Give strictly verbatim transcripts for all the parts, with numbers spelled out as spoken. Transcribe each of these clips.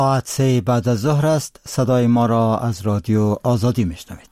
ساعت سه بعد از ظهر است. صدای ما را از رادیو آزادی میشنوید.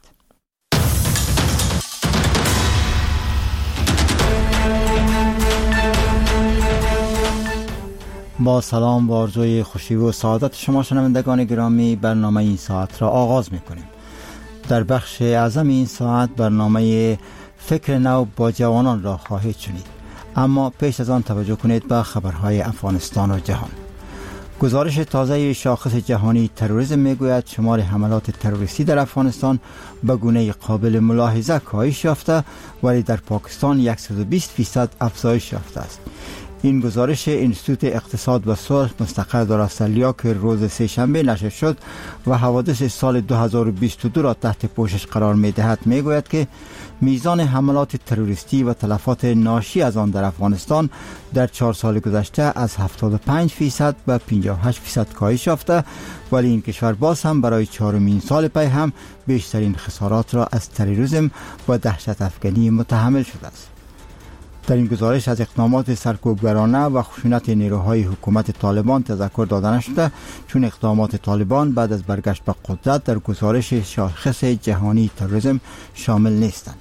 با سلام و آرزوی خوشی و سعادت شما شنوندگان گرامی، برنامه این ساعت را آغاز میکنیم. در بخش اعظم این ساعت برنامه فکر نو با جوانان را خواهید شنید، اما پیش از آن توجه کنید به خبرهای افغانستان و جهان. گزارش تازه شاخص جهانی تروریسم میگوید شمار حملات تروریستی در افغانستان به گونه قابل ملاحظه کاهش یافته، ولی در پاکستان صد و بیست درصد افزایش یافته است. این گزارش انستیتوت اقتصاد و صلح مستقر در استرالیا که روز سه شنبه نشر شد و حوادث سال دو هزار و بیست و دو را تحت پوشش قرار می‌دهد میگوید که میزان حملات تروریستی و تلفات ناشی از آن در افغانستان در چهار سال گذشته از هفتاد و پنج درصد به پنجاه و هشت درصد کاهش یافته، ولی این کشور باز هم برای چهارمین سال پی هم بیشترین خسارات را از تروریسم و دهشت افکنی متحمل شده است. در این گزارش از اقدامات سرکوبگرانه و خشونت نیروهای حکومت طالبان تذکر داده نشده، چون اقدامات طالبان بعد از برگشت به قدرت در گزارش شاخص جهانی تروریسم شامل نیستند.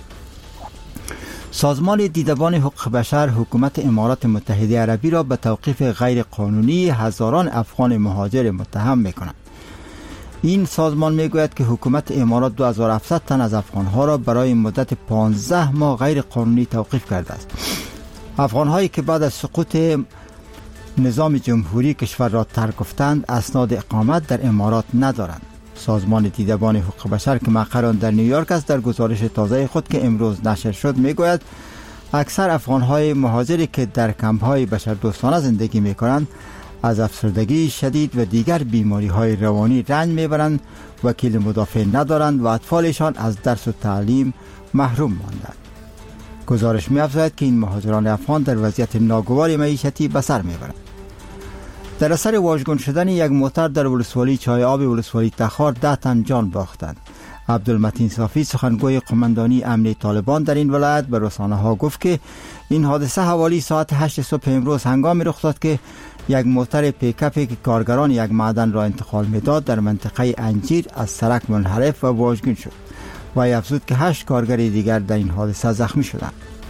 سازمان دیدبان حقوق بشر حکومت امارات متحده عربی را به توقیف غیر قانونی هزاران افغان مهاجر متهم می‌کند. این سازمان میگوید که حکومت امارات دو هزار و هفتصد تن از افغانها را برای مدت پانزده ماه غیر قانونی توقیف کرده است. افغانهایی که بعد از سقوط نظام جمهوری کشور را ترک گفتند اسناد اقامت در امارات ندارند. سازمان دیدبان حقوق بشر که مقر آن در نیویورک است در گزارش تازه خود که امروز نشر شد میگوید اکثر افغانهای مهاجری که در کمپ‌های بشردوستانه زندگی میکنند از افسردگی شدید و دیگر بیماری‌های روانی رنج میبرند، وکیل مدافع ندارند و اطفالشان از درس و تعلیم محروم ماندند. گزارش می‌افزاید که این مهاجران افغان در وضعیت ناگوار معیشتی به سر میبرند. در اثر واژگون شدن یک موتر در ولسوالی چای آب ولسوالی تخار ده تن جان باختند. عبدالمتین صافی سخنگوی قماندانی امنیه طالبان در این ولایت به رسانه‌ها گفت که این حادثه حوالی ساعت هشت صبح امروز هنگامی رخ داد که یک موتر پیکاپی که کارگران یک معدن را انتقال میداد در منطقه انجیر از سرک منحرف و واژگون شد و افزود که هشت کارگر دیگر در این حادثه زخمی شدند.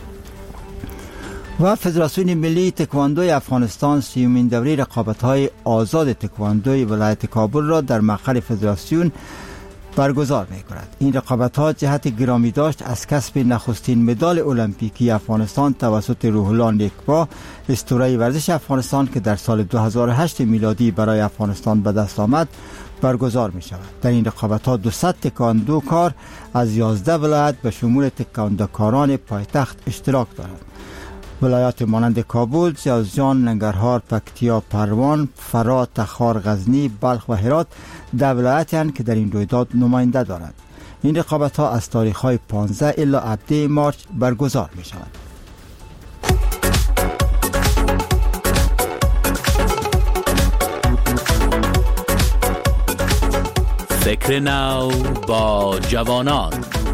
و فدراسیون ملی تکواندوی افغانستان سیومین دوره رقابت‌های آزاد تکواندوی ولایت کابل را در مقر فدراسیون برگزار می‌کند. این رقابت‌ها جهت گرامی داشت از کسب نخستین مدال المپیکی افغانستان توسط روح الله نیکبا، اسطوره ورزش افغانستان که در سال دو هزار و هشت میلادی برای افغانستان به دست آمد برگزار می‌شود. در این رقابت‌ها دویست تکواندوکار از یازده ولایت به شمول تکواندوکاران پایتخت اشتراک دارند. ولایات مانند کابل، جوزجان، ننگرهار، پکتیا، پروان، فرا، تخار، غزنی، بلخ و هرات در ولایت‌اند که در این رویداد نماینده دارند. این رقابت‌ها از تاریخ‌های پانزده الی هفده مارس برگزار می‌شوند. فکر نو با جوانان.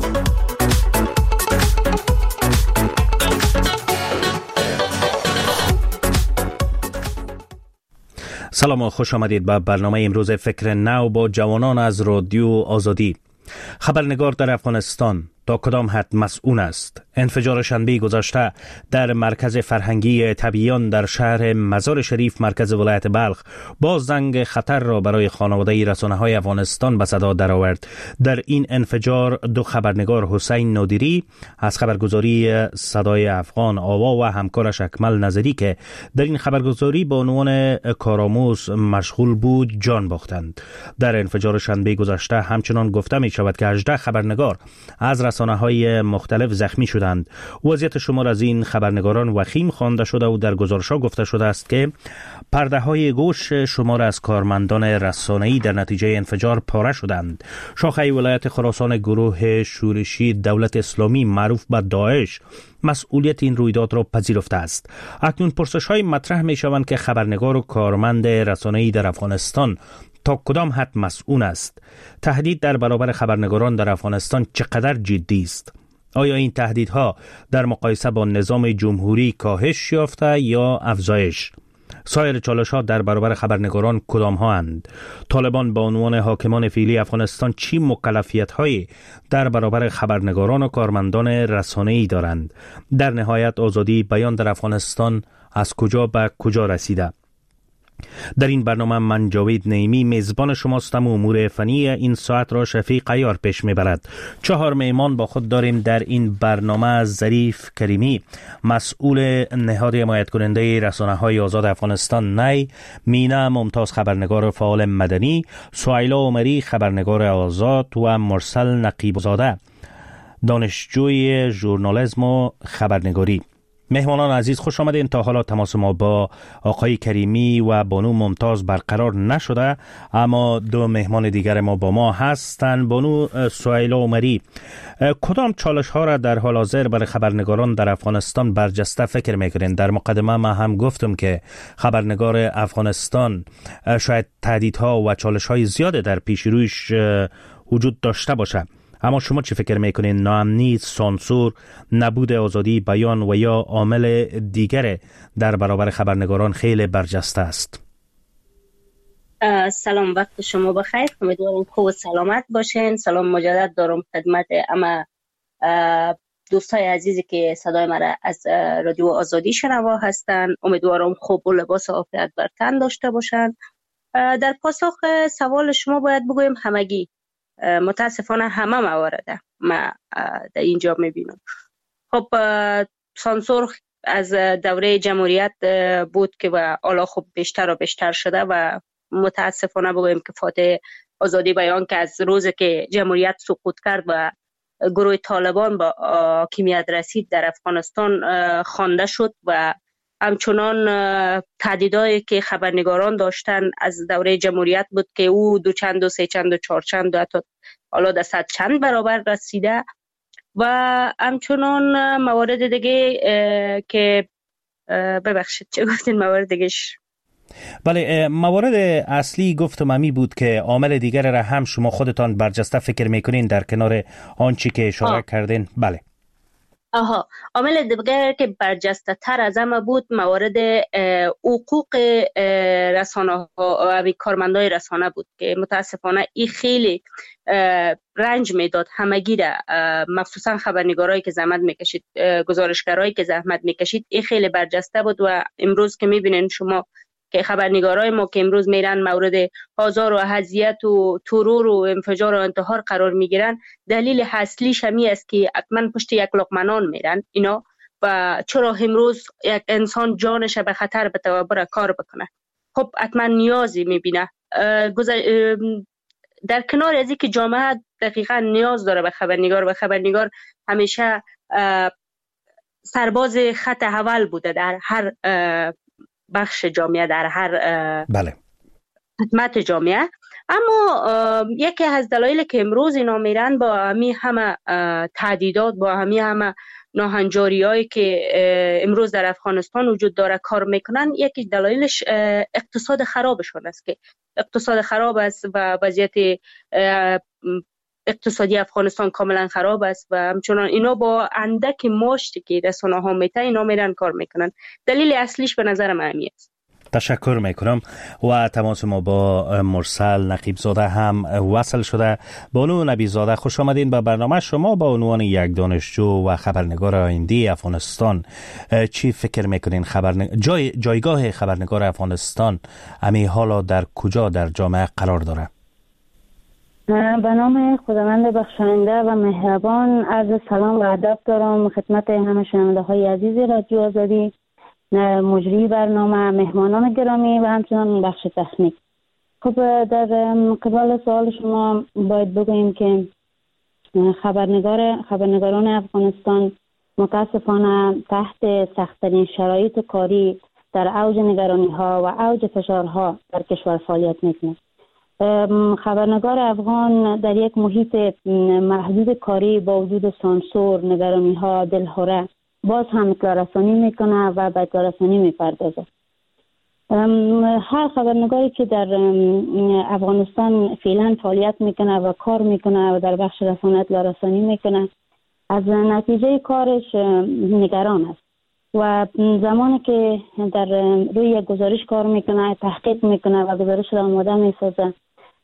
سلام و خوش آمدید به برنامه امروز فکر نو با جوانان از رادیو آزادی. خبرنگار در افغانستان تا کدام حد مسئول است؟ انفجار شنبه گذشته در مرکز فرهنگی طبیعیان در شهر مزار شریف مرکز ولایت بلخ باز زنگ خطر را برای خانواده رسانه‌های افغانستان به صدا درآورد. در این انفجار دو خبرنگار حسین نادری از خبرگزاری صدای افغان آوا و همکارش اکمل نظری که در این خبرگزاری با عنوان کارآموز مشغول بود جان باختند. در انفجار شنبه گذشته همچنان گفته می شود که هجده خبرنگار از رسانه‌های مختلف زخمی شدند. وضعیت شمار از این خبرنگاران وخیم خوانده شده و در گزارش‌ها گفته شده است که پرده‌های گوش شمار از کارمندان رسانه‌ای در نتیجه انفجار پاره شدند. شاخه ولایت خراسان گروه شورشی دولت اسلامی معروف به داعش مسئولیت این رویداد را پذیرفته است. اکنون پرسش‌های مطرح می‌شوند که خبرنگار و کارمند رسانه‌ای در افغانستان تا کدام حد مسئول است؟ تهدید در برابر خبرنگاران در افغانستان چقدر جدی است؟ آیا این تهدیدها در مقایسه با نظام جمهوری کاهش یافته یا افزایش؟ سایر چالش‌ها در برابر خبرنگاران کدام ها اند؟ طالبان با عنوان حاکمان فعلی افغانستان چی مکلفیت‌هایی در برابر خبرنگاران و کارمندان رسانه‌ای دارند؟ در نهایت آزادی بیان در افغانستان از کجا به کجا رسیده؟ در این برنامه من جاوید نعیمی میزبان شماستم و امور فنی این ساعت را شفیق عیار پیش میبرد. چهار میهمان با خود داریم در این برنامه: ظریف کریمی، مسئول نهاد حمایت کننده رسانه‌های آزاد افغانستان نی، مینا ممتاز، خبرنگار فعال مدنی، سهیلا عمری، خبرنگار آزاد، و مرسل نقیب زاده، دانشجوی ژورنالیسم و خبرنگاری. مهمانان عزیز خوش آمدین. تا حالا تماس ما با آقای کریمی و بانو ممتاز برقرار نشده، اما دو مهمان دیگر ما با ما هستند. بانو سهیلا عمری، کدام چالش ها را در حال حاضر برای خبرنگاران در افغانستان برجسته فکر میکنین؟ در مقدمه ما هم گفتم که خبرنگار افغانستان شاید تهدیدها و چالش های زیاده در پیش رویش وجود داشته باشه، اما شما چی فکر میکنین؟ ناامنی، سانسور، نبود آزادی بیان و یا عامل دیگر در برابر خبرنگاران خیلی برجسته است؟ سلام، وقت شما بخیر. امیدوارم خوب و سلامت باشین. سلام مجدد دارم خدمت اما دوستای عزیزی که صدای مرا از رادیو آزادی شنوا هستن. امیدوارم خوب و لباس عافیت بر تن داشته باشن. در پاسخ سوال شما باید بگویم همگی، متاسفانه همه موارد ما در اینجا میبینم. خب سانسور از دوره جمهوریت بود که و حالا خب بیشتر و بیشتر شده و متاسفانه بگویم که فاتح آزادی بیان که از روزی که جمهوریت سقوط کرد و گروه طالبان با حاکمیت رسید در افغانستان خوانده شد و همچنان تهدیدایی که خبرنگاران داشتن از دوره جمهوریت بود که او دو چند و سه چند و چهار چند و حتی حالا در صد چند برابر رسیده و همچنان موارد دیگه که ببخشید چه گفتین موارد دیگهش؟ بله، موارد اصلی گفتم امی بود که عامل دیگر را هم شما خودتان برجسته فکر میکنین در کنار آنچه که اشاره آه. کردین. بله آها، عامل دیگر که برجسته تر از همه بود موارد حقوق رسانه ها و کارمندای رسانه بود که متاسفانه این خیلی رنج میداد همگی را، مخصوصا خبرنگارایی که زحمت میکشید، گزارشگرایی که زحمت میکشید. این خیلی برجسته بود و امروز که میبینین شما که خبرنگارای ما که امروز میرن مورد آزار و اذیت و ترور و انفجار و انتحار قرار میگیرن، دلیل اصلیش همی است که حتما پشت یک لقمه نان میرن اینا و چرا امروز یک انسان جانش به خطر بتوه بره کار بکنه. خب حتما نیازی میبینه. در کنار از اینکه جامعه دقیقا نیاز داره به خبرنگار و خبرنگار همیشه سرباز خط اول بوده در هر بخش جامعه، در هر بله خدمت جامعه، اما یکی از دلایلی که امروز اینا میرن با همین همه تهدیدات، با همین همه ناهنجاریایی که امروز در افغانستان وجود داره کار میکنن، یکی دلایلش اقتصاد خرابشون است که اقتصاد خراب است و وضعیت اقتصادی افغانستان کاملا خراب است و همچنان اینا با اندک ماشتی که رسانه ها میتن اینا میرن کار میکنن. دلیل اصلیش به نظر من همین است. تشکر میکنم و تماس ما با مرسل نقیب زاده هم وصل شده. بانو نبی زاده خوش آمدین به برنامه. شما با عنوان یک دانشجو و خبرنگار آینده افغانستان چی فکر میکنین؟ خبرنگ... جای... جایگاه خبرنگار افغانستان امی حالا در کجا در جامعه قرار داره؟ به نام خداوند بخشنده و مهربان عرض سلام و ادب دارم خدمت همه شنونده های عزیز رادیو آزادی، مجری برنامه، مهمانان گرامی و همچنان بخش تکنیک. خب در قبال سوال شما باید بگوییم که خبرنگار خبرنگاران افغانستان متاسفانه تحت سخت‌ترین شرایط کاری در اوج نگرانی ها و اوج فشارها در کشور فعالیت میکنند. خبرنگار افغان در یک محیط محدود کاری با وجود سانسور، نگرانی ها، دلهره باز هم اطلاع رسانی میکنه و به اطلاع رسانی میپردازه. هر خبرنگاری که در افغانستان فعلا فعالیت میکنه و کار میکنه و در بخش رسانه اطلاع رسانی میکنه، از نتیجه کارش نگران است. و زمانی که در روی یک گزارش کار میکنه، تحقیق میکنه و گزارش را آماده میسازه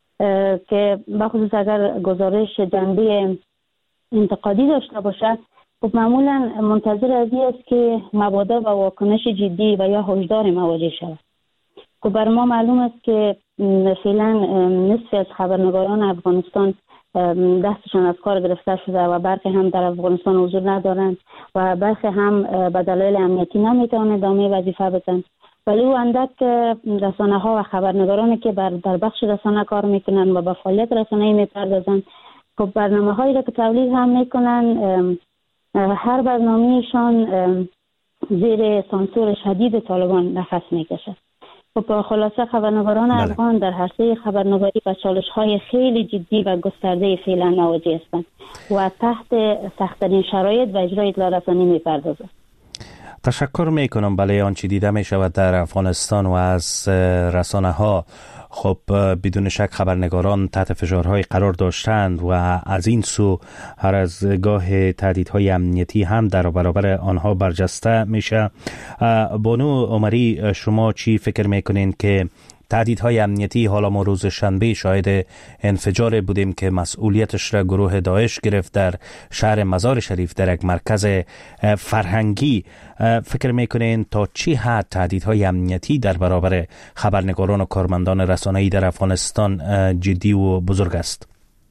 که بخصوص اگر گزارش جنبه انتقادی داشته باشه، خب معمولا منتظر از این است که مبادا و واکنش جدی و یا هشدار مواجه شود. خب بر ما معلوم است که فعلا نصف از خبرنگاران افغانستان دستشان از کار گرفته شده و برخی هم در افغانستان حضور ندارند و برخی هم به دلایل امنیتی نمیتوانند ادامه وظیفه بدن. ولی او اندک رسانه ها و خبرنگارانی که بر در بخش رسانه کار میکنن و به فعالیت رسانه‌ای میپردازند، خب برنامه هایی را که تولید هم میکنن، هر برنامهشان زیر سانسور شدید طالبان نفس میکشه. خب خلاصه خبرنگاران بله. افغان در حرصه خبرنگاری با چالش‌های خیلی جدی و گسترده فعلا مواجه هستند و تحت سخت‌ترین شرایط و اجرای اطلاع رسانی می‌پردازند. تشکر میکنم. بله، آنچه دیده می شود در افغانستان و از رسانه ها، خب بدون شک خبرنگاران تحت فشارهای قرار داشتند و از این سو هر از گاه تهدیدهای امنیتی هم در برابر آنها برجسته میشه. بانو عمری، شما چی فکر میکنین که تهدیدهای امنیتی، حالا ما روز شنبه شاهد انفجار بودیم که مسئولیتش را گروه داعش گرفت در شهر مزار شریف، در یک مرکز فرهنگی، فکر میکنین تا چی حد تهدیدهای امنیتی در برابر خبرنگاران و کارمندان رسانه‌ای در افغانستان جدی و بزرگ است؟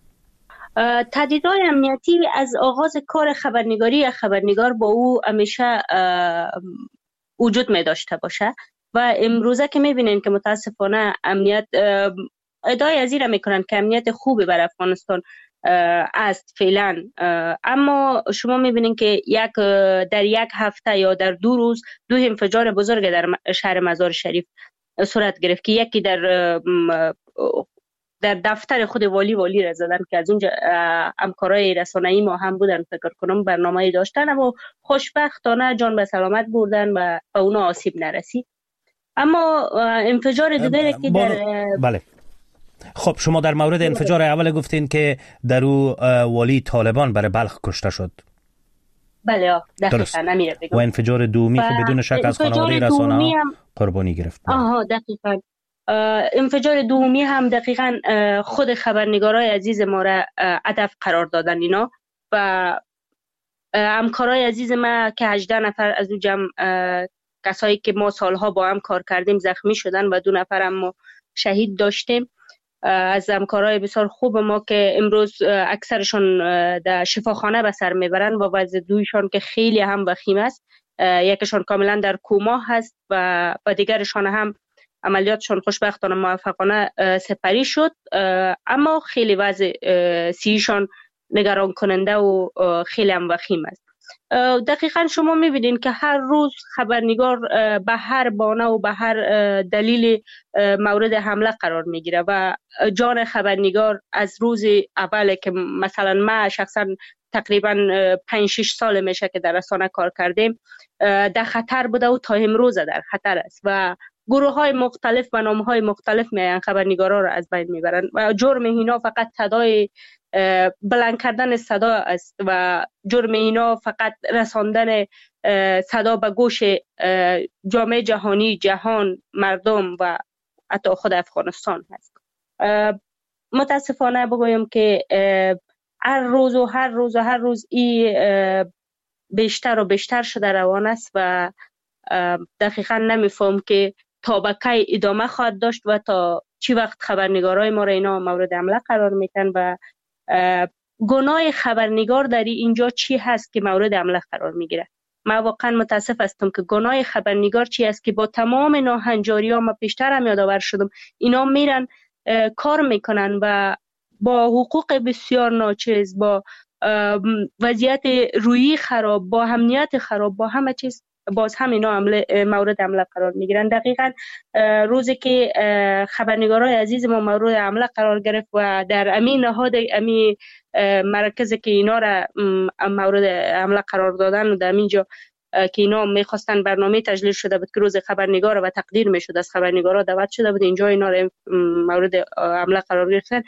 تهدیدهای امنیتی از آغاز کار خبرنگاری یا خبرنگار با او همیشه وجود می داشته باشه و امروزه که میبینین که متاسفانه امنیت ادعای از این را میکنن که امنیت خوبی بر افغانستان است فعلا، اما شما میبینین که یک در یک هفته یا در دو روز دو انفجار بزرگ در شهر مزار شریف صورت گرفت که یکی در در دفتر خود والی والی را زدن که از اونجا همکارای رسانه‌ای ما هم بودن، فکر کنم برنامه‌ای داشتن و خوشبختانه جان به سلامت بردن و به اونا آسیب نرسید. اما انفجار دیگری که در بله. خب شما در مورد انفجار اول گفتین که در او والی طالبان برای بلخ کشته شد. بله دقیقاً نمیره بگم. و انفجار دومی که بدون شک از خانواده رسانه قربانی گرفت. آها دقیقاً. انفجار دومی هم دقیقاً خود خبرنگارای عزیز ما را هدف قرار دادن اینا و همکارای عزیز ما که هجده نفر از او جمع کسایی که ما سالها با هم کار کردیم زخمی شدن و دو نفر هم ما شهید داشتیم از همکارای بسیار خوب ما که امروز اکثرشون در شفاخانه به سر میبرن و وضع دویشان که خیلی هم وخیم است. یکشان کاملا در کوما هست و و دیگرشان هم عملیاتشان خوشبختانه موفقانه سپری شد، اما خیلی وضع سیشان نگران کننده و خیلی هم وخیم است. دقیقاً شما میبینین که هر روز خبرنگار به هر بانه و به هر دلیل مورد حمله قرار میگیره و جان خبرنگار از روز اول که مثلا ما شخصا تقریبا پنج شش سال میشه که در رسانه کار کردیم در خطر بوده و تا امروز در خطر است و گروه های مختلف و نام های مختلف میان خبرنگارا را از بین میبرن و جرم اینا فقط صدای بلند کردن صدا است و جرم اینا فقط رساندن صدا به گوش جامعه جهانی، جهان، مردم و حتی خود افغانستان هست. متاسفانه بگویم که هر روز و هر روز و هر روز این بیشتر و بیشتر شده روان است و دقیقا نمیفهم که تا به کی ادامه خواهد داشت و تا چی وقت خبرنگارای ما را اینا مورد حمله قرار میتن و گناه خبرنگار در اینجا چی هست که مورد حمله قرار میگیره. من واقعا متاسف هستم که گناه خبرنگار چی هست که با تمام ناهنجاری ها، ما پیشتر هم یادآور شدم، اینا میرن کار میکنن و با حقوق بسیار ناچیز، با وضعیت رویی خراب، با امنیت خراب، با همه چیز باز هم اینا عمله مورد حمله قرار میگیرن. دقیقاً روزی که خبرنگارای عزیز ما مورد حمله قرار گرفت و در امین نهاد امی مرکزی که اینا را مورد حمله قرار دادن و در اینجا که اینا میخواستن برنامه تجلیل شده بود که روز خبرنگار و تقدیر میشد از خبرنگارا دعوت شده بود اینجا اینا را مورد حمله قرار گرفتن.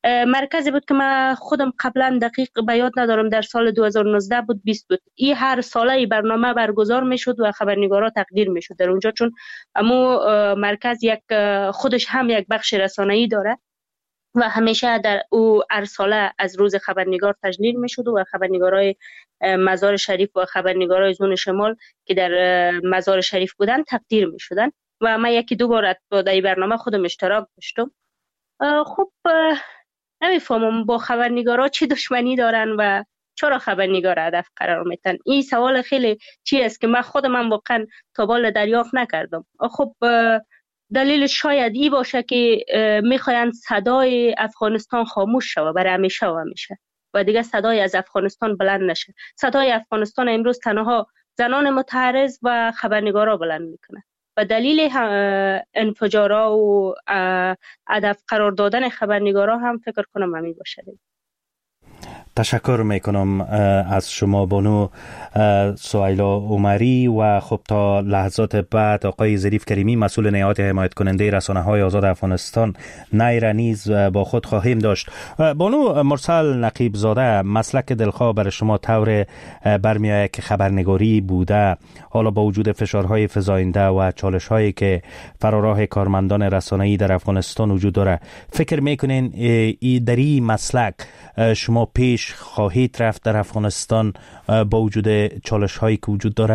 مرکزی بود که من خودم قبلا دقیق به یاد ندارم، در سال دو هزار و نوزده بود بیست بود. این هر ساله برنامه برگزار میشد و خبرنگارا تقدیر میشد در اونجا، چون امو مرکز یک خودش هم یک بخش رسانه‌ای داره و همیشه در او هر ساله از روز خبرنگار تجلیل میشد و خبرنگارای مزار شریف و خبرنگارای زون شمال که در مزار شریف بودن تقدیر میشدن و من یکی دو بار با در برنامه خودم اشتراک داشتم. خب نمیفهمم با خبرنگارا چی دشمنی دارن و چرا خبرنگار هدف قرار میتن. این سوال خیلی چی است که من خودم هم واقعا تا بالا دریافت نکردم. خب دلیل شاید ای باشه که میخواین صدای افغانستان خاموش شوه برای همیشه و همیشه و دیگه صدای از افغانستان بلند نشه. صدای افغانستان امروز تنها زنان متعرض و خبرنگارا بلند میکنه و دلیل انفجارا و هدف قرار دادن خبرنگارا هم فکر کنم همین باشه. تشکر میکنم از شما بانو سهیلا عمری و خب تا لحظات بعد آقای ظریف کریمی مسئول نهاد حمایت کننده رسانه های آزاد افغانستان نیره نیز با خود خواهیم داشت. بانو مرسل نقیب زاده، مسلک دلخواه برای شما طور برمی آید که خبرنگاری بوده، حالا با وجود فشارهای فزاینده و چالش هایی که فراراه کارمندان رسانه‌ای در افغانستان وجود داره، فکر میکنین در این مسلک شما پیش خواهید رفت در افغانستان با وجود چالش هایی که وجود داره؟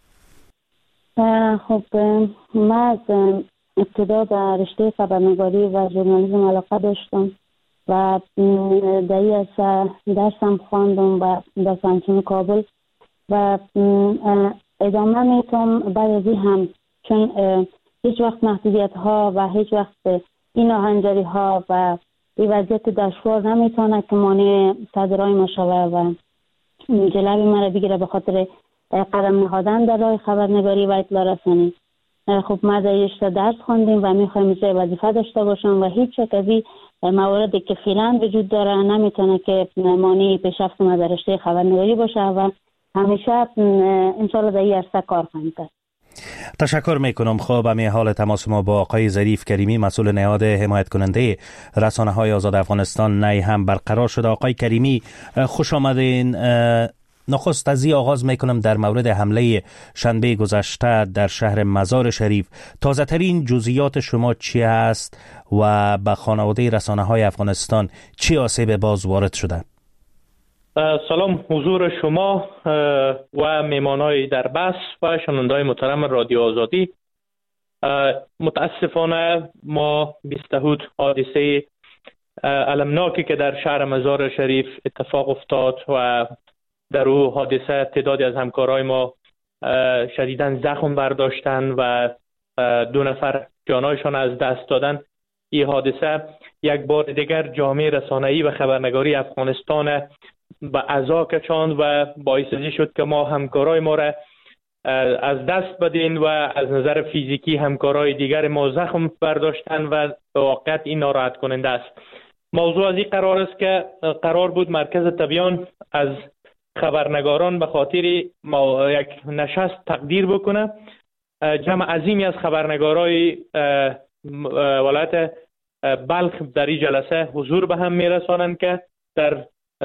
خب من از ابتدا به رشته خبرنگاری و ژورنالیسم علاقه داشتم و در این درسم خواندم و در دانشگاه کابل و ادامه میتونم بعد از این هم، چون هیچ وقت محدودیت ها و هیچ وقت این آهنجاری ها و این وضعیت دشوار نمیتونه که مانع صدرهای ما شوه و جلوی من را بگیره به خاطر قدم نهادن در راه خبرنگاری و اطلاع رسانی. خب ما در رشته درس خواندیم و میخوایم اینجا وظیفه داشته باشم و هیچ یک از این مواردی که فعلا وجود داره نمیتونه که مانع پیشرفت ما در رشته خبرنگاری باشه و همیشه انشالله در این عرصه کار خواهیم کرد. تشکر میکنم. خب همین حال تماس ما با آقای ظریف کریمی مسئول نهاد حمایت کننده رسانه های آزاد افغانستان نی هم برقرار شده. آقای کریمی خوش آمدین. نخست از این آغاز میکنم در مورد حمله شنبه گذشته در شهر مزار شریف تازه ترین جزئیات شما چی است و به خانواده رسانه های افغانستان چی آسیب باز وارد شده؟ سلام حضور شما و میمانای در بس و شنونده‌های محترم رادیو آزادی. متاسفانه ما بیست حادثه المناکی که در شهر مزار شریف اتفاق افتاد و در او حادثه تعدادی از همکارای ما شدیداً زخم برداشتن و دو نفر جانایشان از دست دادن. این حادثه یک بار دیگر جامعه رسانه‌ای و خبرنگاری افغانستان به عزا کشاند و باعث شد که ما همکارای ما را از دست بدین و از نظر فیزیکی همکارای دیگر ما زخم برداشتن و به واقعیت این ناراحت کننده است. موضوع از این قرار است که قرار بود مرکز تبیان از خبرنگاران به خاطر یک نشست تقدیر بکنه. جمع عظیمی از خبرنگارای ولایت بلخ در این جلسه حضور به هم میرسانند که در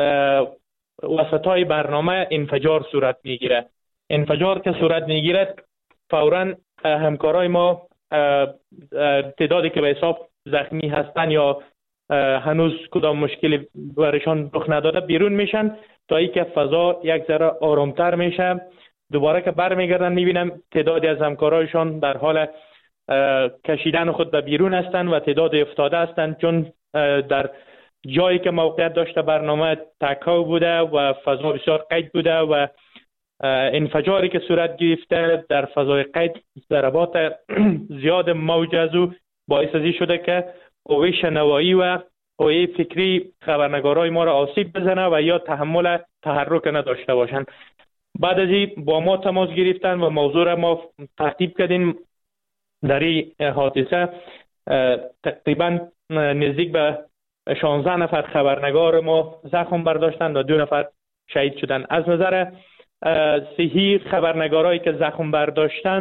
وسطای برنامه انفجار صورت میگیره. انفجار که صورت میگیره فوراً همکارای ما تعدادی که به حساب زخمی هستن یا هنوز کدام مشکلی برشان رخ نداده بیرون میشن تا اینکه فضا یک ذره آرامتر میشه. دوباره که برمیگردن میبینم تعدادی از همکارایشان در حال کشیدن خود به بیرون هستند و تعداد افتاده هستند، چون در جایی که موقعیت داشته برنامه تکاو بوده و فضا بسیار قید بوده و انفجاری که صورت گرفته در فضای قید ضربات زیاد موج از او باعث ازی شده که قوه شنوایی و قوه فکری خبرنگارای ما را آسیب بزنه و یا تحمل تحرک نداشته باشند. بعد از این با ما تماس گرفتن و موضوع را ما ترتیب کردیم. در این حادثه تقریبا نزدیک به شانزده نفر خبرنگار ما زخم برداشتند و دو نفر شهید شدند. از نظر صحی خبرنگارایی که زخم برداشتند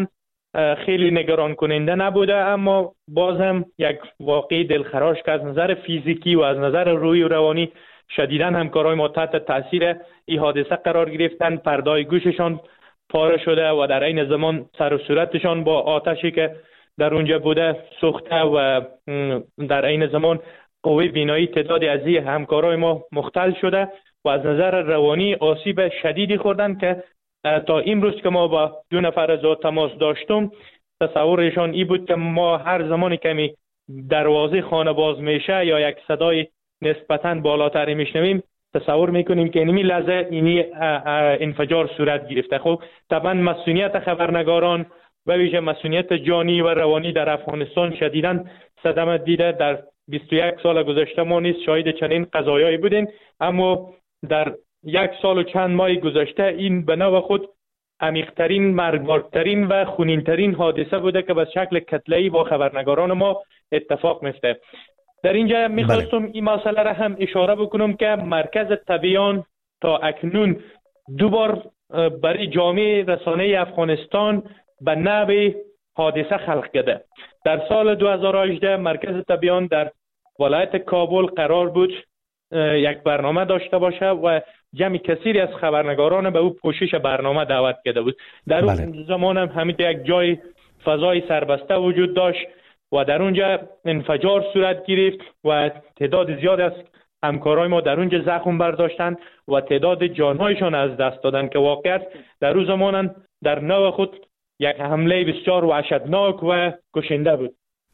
خیلی نگران کننده نبوده، اما باز هم یک واقعی دلخراش که از نظر فیزیکی و از نظر روحی و روانی شدیداً همکارای ما تحت تاثیر این حادثه قرار گرفتن. پردای گوششان پاره شده و در این زمان سر و صورتشان با آتشی که در اونجا بوده سوخته و در این زمان قوه بینایی تعدادی از این همکارای ما مختل شده و از نظر روانی آسیب شدیدی خوردن که تا امروز که ما با دو نفر از تماس داشتم تصورشان ای بود که ما هر زمانی که دروازه خانه باز میشه یا یک صدای نسبتاً بالاتری میشنویم تصور میکنیم که اینمی لحظه اینی انفجار صورت گرفته. خب طبعا مسئولیت خبرنگاران و ویژه مسئولیت جانی و روانی در افغانستان شدیداً صدمه دیده. در بیست و یک سال گذشته ما نیز شاهد چنین قضایایی بودیم، اما در یک سال و چند ماه گذشته این به نوع خود عمیق‌ترین، مرگبارترین و خونین‌ترین حادثه بوده که به شکل کتله‌ای با خبرنگاران ما اتفاق میفته. در اینجا میخواستم این مسئله را هم اشاره بکنم که مرکز تبیان تا اکنون دو بار برای جامعه رسانه افغانستان به نوع حادثه خلق کرده. در سال دو هزار و هجده مرکز تبیان در ولایت کابل قرار بود یک برنامه داشته باشه و جمع کثیری از خبرنگاران به او پوشش برنامه دعوت کرده بود. در اون بله. زمان هم همین یک جای فضای سربسته وجود داشت و در اونجا انفجار صورت گرفت و تعداد زیاد از همکارای ما در اونجا زخم برداشتند و تعداد جانهایشان از دست دادن که واقعا در اون زمان در نوع خود یک حمله بسیار وحشتناک و کشنده بود.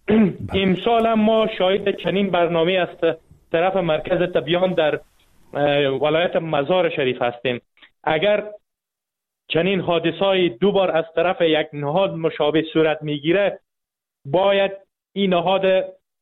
امسال هم ما شاهد چنین برنامه از طرف مرکز تبیان در ولایت مزار شریف هستیم. اگر چنین حادثه‌ای دو بار از طرف یک نهاد مشابه صورت میگیره، باید این نهاد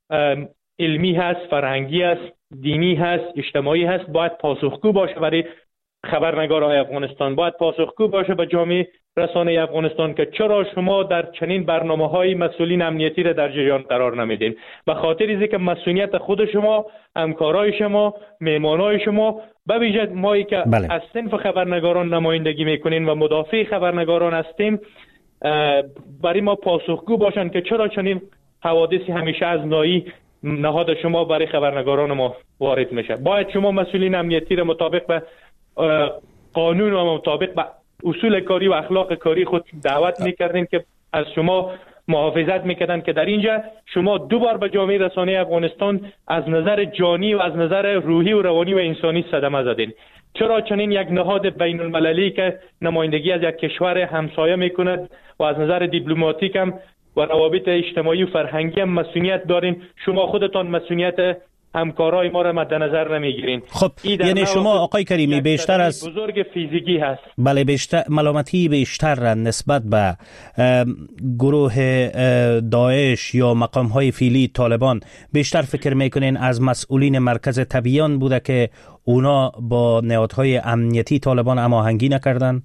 علمی هست، فرهنگی هست، دینی هست، اجتماعی هست، باید پاسخگو باشه برای خبرنگارهای افغانستان، باید پاسخگو باشه به جامعه رسانه افغانستان که چرا شما در چنین برنامه‌های مسئولین امنیتی را در جریان قرار نمیدین. به خاطر اینکه که مسئولیت خود شما، همکارای شما، مهمانای شما، به ویژه مایی که بله. از صنف خبرنگاران نمایندگی میکنین و مدافع خبرنگاران هستیم، برای ما پاسخگو باشن که چرا چنین حوادثی همیشه از نایی نهاد شما برای خبرنگاران ما وارد میشه. باید شما مسئولین امنیتی را مطابق به قانون و مطابق به اصول کاری و اخلاق کاری خود دعوت میکردین که از شما محافظت میکردن که در اینجا شما دو بار به جامعه رسانه افغانستان از نظر جانی و از نظر روحی و روانی و انسانی صدمه زدین. چرا چنین یک نهاد بین المللی که نمایندگی از یک کشور همسایه میکند و از نظر دیپلماتیک هم و روابط اجتماعی و فرهنگی هم مسئولیت دارین، شما خودتان مسئولیت همکارای ما را مد نظر نمیگیرین؟ خب یعنی شما آقای کریمی بیشتر از بزرگ فیزیکی هست. بله، بیشتر ملامتی بیشتر نسبت به گروه داعش یا مقام های فعلی طالبان بیشتر فکر میکنین از مسئولین مرکز تبیان بوده که اونا با نهادهای امنیتی طالبان هماهنگی نکردن؟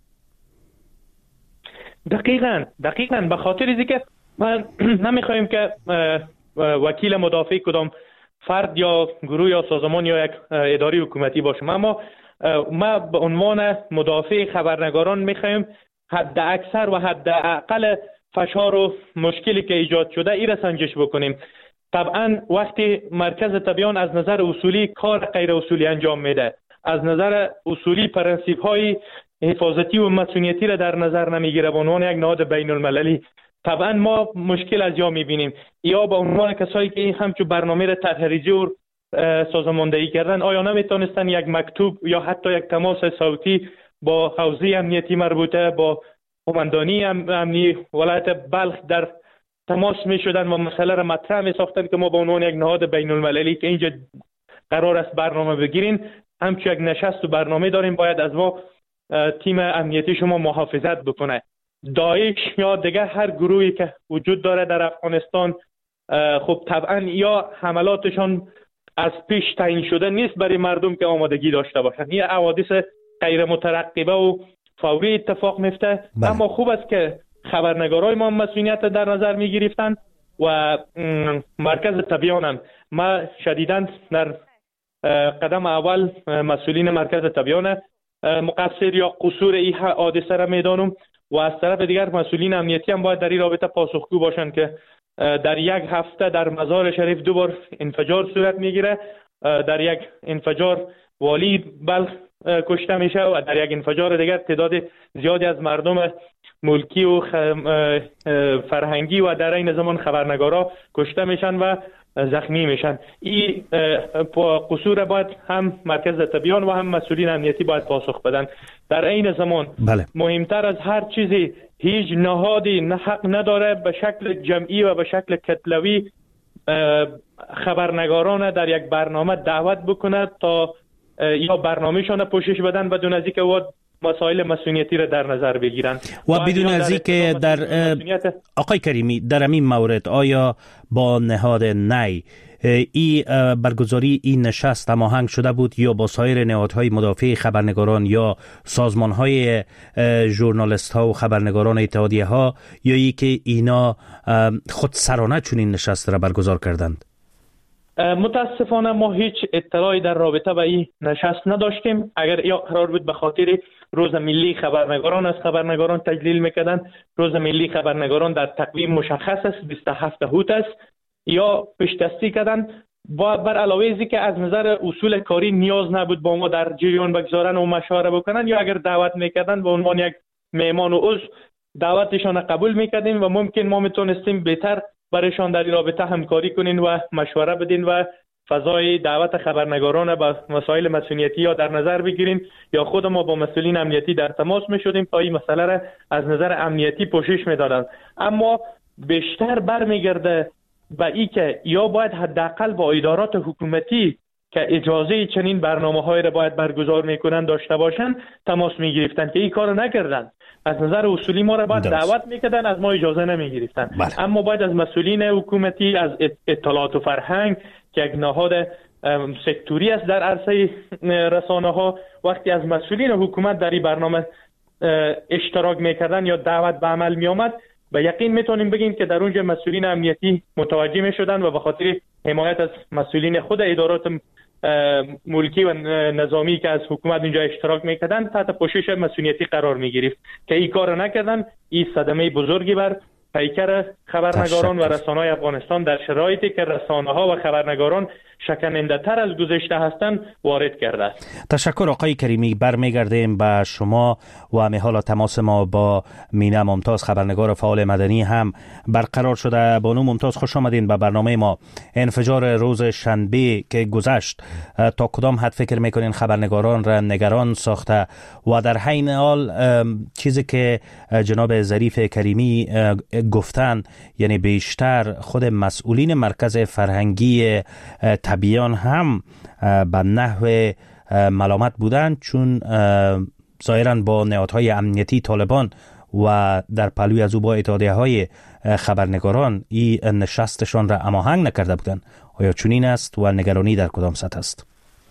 دقیقاً دقیقاً به خاطر اینکه من نمیخوایم که وکیل مدافع کدام فرد یا گروه یا سازمان یا یک اداره حکومتی باشم، اما ما به عنوان مدافع خبرنگاران میخوایم حد اکثر و حد اقل فشار و مشکلی که ایجاد شده ای را سنجش بکنیم. طبعا وقتی مرکز تبیان از نظر اصولی کار غیر اصولی انجام میده، از نظر اصولی پرنسیپ های حفاظتی و مسئولیتی را در نظر نمیگیره به عنوان یک نهاد بین المللی، طبعا ما مشکل از جا میبینیم. یا به عنوان کسایی که همچو برنامه را طرحریزی و سازماندهی کردن، آیا نمیتونستن یک مکتوب یا حتی یک تماس صوتی با حوزه امنیتی مربوطه با قماندانی امنی ولایت بلخ در تماس میشدن و مسئله را مطرح میساختن که ما به عنوان یک نهاد بین المللی که اینجا قرار است برنامه بگیرین، همچو یک نشست و برنامه داریم، باید از ما تیم امنیتی شما محافظت بکنه. داعش یا دیگه هر گروهی که وجود داره در افغانستان، خب طبعا یا حملاتشان از پیش تعیین شده نیست برای مردم که آمادگی داشته باشن، این حوادث غیر مترقبه و فوری اتفاق میفته. اما خوب است که خبرنگارای ما مسئولیت در نظر میگرفتن و مرکز تبیان هم ما شدیداً در قدم اول مسئولین مرکز تبیان مقصر یا قصور این حادثه را میدانم و از طرف دیگر مسئولین امنیتی هم باید در این رابطه پاسخگو باشند که در یک هفته در مزار شریف دو بار انفجار صورت میگیره. در یک انفجار والی بلخ کشته میشه و در یک انفجار دیگر تعداد زیادی از مردم ملکی و فرهنگی و در این زمان خبرنگارا کشته میشن و زخمی میشن. این قصور باید هم مرکز تبیان و هم مسئولین امنیتی باید پاسخ بدن. در این زمان بله. مهمتر از هر چیزی هیچ نهادی نه حق نداره به شکل جمعی و به شکل کتلوی خبرنگاران در یک برنامه دعوت بکنه تا یا برنامه‌شان پوشش بدن بدون از اینکه و مسائل مسئولیتی را در نظر بگیرن و بدون از اینکه در آقای کریمی در این مورد آیا با نهاد نی ای برگزاری این نشست هماهنگ شده بود یا با سایر نهادهای مدافع خبرنگاران یا سازمانهای ژورنالیست ها و خبرنگاران اتحادیه ها یا ای که اینا خودسرانه چنین نشست را برگزار کردند؟ متاسفانه ما هیچ اطلاعی در رابطه با این نشست نداشتیم. اگر یا قرار بود به خاطر روز ملی خبرنگاران از خبرنگاران تجلیل میکردن، روز ملی خبرنگاران در تقویم مشخص است بیست و هفت هوت است، یا پیش‌دستی کردن با بر علاوه ازی که از نظر اصول کاری نیاز نبود با ما در جریان بگذارن و مشوره بکنن، یا اگر دعوت میکردن به عنوان یک مهمان و عضو دعوتشان قبول میکردیم و ممکن ما میتونستیم بهتر برایشان در این رابطه همکاری کنین و مشوره بدین و فضای دعوت خبرنگاران با مسائل مسئولیتی یا در نظر بگیرین، یا خود ما با مسئولین امنیتی در تماس میشدیم تا این مسئله را از نظر امنیتی پوشش میدادن. اما بیشتر برمیگرده به این که یا باید حداقل با ادارات حکومتی که اجازه چنین برنامه‌های را باید برگزار میکنن داشته باشن تماس میگرفتن که این کارو نکردن. از نظر اصولی ما را باید درست. دعوت میکردن، از ما اجازه نمیگرفتن. اما باید از مسئولین حکومتی، از اطلاعات و فرهنگ که یک نهاد سکتوری است در عرصه رسانه ها، وقتی از مسئولین حکومت در این برنامه اشتراک میکردن یا دعوت به عمل میآمد، به یقین میتونیم بگیم که در اونجا مسئولین امنیتی متوجه میشدن و به خاطر حمایت از مسئولین خود ادارات ملکی و نظامی که از حکومت اینجا اشتراک میکردن تحت پوشش مسئولیتی قرار میگرفت که این کار نکردن. این صدمه بزرگی بر پیکر خبرنگاران و رسانه‌های افغانستان در شرایطی که رسانه‌ها و خبرنگاران شکننده تر از گذشته هستند وارد کرده است. تشکر آقای کریمی. برمیگردیم به شما و همه حالا تماس ما با مینا ممتاز خبرنگار فعال مدنی هم برقرار شده. بانو ممتاز خوش آمدین به برنامه ما. انفجار روز شنبه که گذشت تا کدام حد فکر میکنین خبرنگاران را نگران ساخته و در حین حال چیزی که جناب ظریف کریمی گفتن، یعنی بیشتر خود مسئولین مرکز فرهنگی تبیان هم به نحو ملامت بودند، چون ظاهراً با نهادهای امنیتی طالبان و در پلوی از او با اتحادیه‌های خبرنگاران این نشستشان را هماهنگ نکرده بودند. آیا چنین است و نگرانی در کدام سطح است؟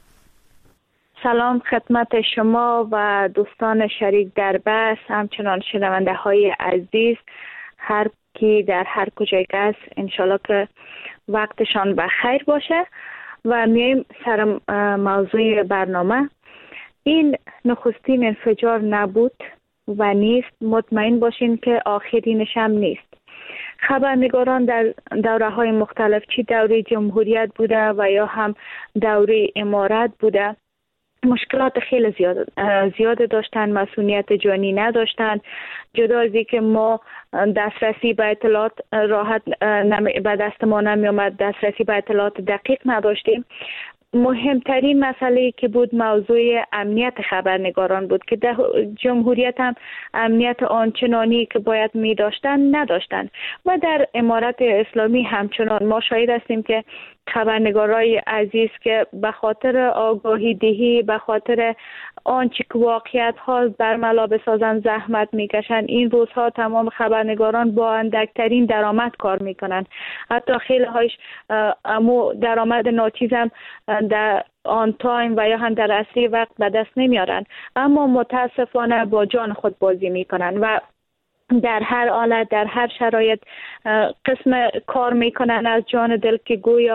سلام خدمت شما و دوستان شریک در بحث، همچنان شنونده های عزیز، هر کی در هر کجای است، انشالله که وقتشان بخیر باشه. و میایم سر موضوع برنامه. این نخستین انفجار نبود و نیست. مطمئن باشین که آخرینش هم نیست. خبرنگاران در دوره های مختلف، چی دوره جمهوریت بوده و یا هم دوره امارت بوده، مشکلات خیلی زیاد زیاد داشتن، مسئولیت جانی نداشتن. جدا از اینکه ما دسترسی به اطلاعات راحت به دست ما نمی آمد، دسترسی به اطلاعات دقیق نداشتیم. مهمترین مسئله که بود موضوع امنیت خبرنگاران بود که در جمهوریت هم امنیت آنچنانی که باید می داشتن نداشتن و در امارت اسلامی همچنان. ما شاهد هستیم که خبرنگارای عزیز که به خاطر آگاهی دهی، به خاطر آنچه که واقعیت ها برملا بسازن زحمت میکشن. این روزها تمام خبرنگاران با اندکترین درآمد کار میکنن، حتی خیلی هایش امو درآمد ناچیز هم در آن تایم و یا هم در اصلی وقت به دست نمیارن، اما متاسفانه با جان خود بازی میکنن و در هر حالت، در هر شرایط قسم کار میکنن از جان دل که گویا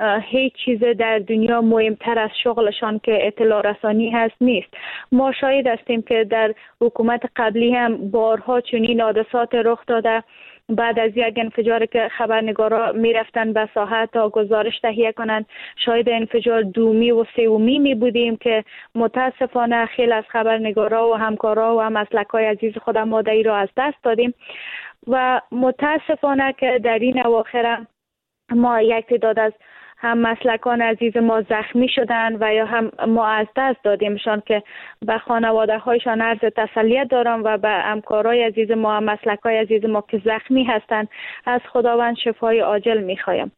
هیچ چیز در دنیا مهمتر از شغلشان که اطلاع رسانی هست نیست. ما شاهد هستیم که در حکومت قبلی هم بارها چنین حادثات رخ داده. بعد از یک انفجار که خبرنگارا میرفتن به ساحه تا گزارش تهیه کنند، شاهد انفجار دومی و سومی می بودیم که متاسفانه خیلی از خبرنگارا و همکارا و هم مسلکای عزیز خودم مادری را از دست دادیم و متاسفانه که در این اواخر ما یک تعداد از هم مسلکان عزیز ما زخمی شدن و یا هم ما از دست دادیمشان که به خانواده هایشان عرض تسلیت دارم و به همکارای عزیز ما هم مسلکای عزیز ما که زخمی هستند از خداوند شفای عاجل میخوایم.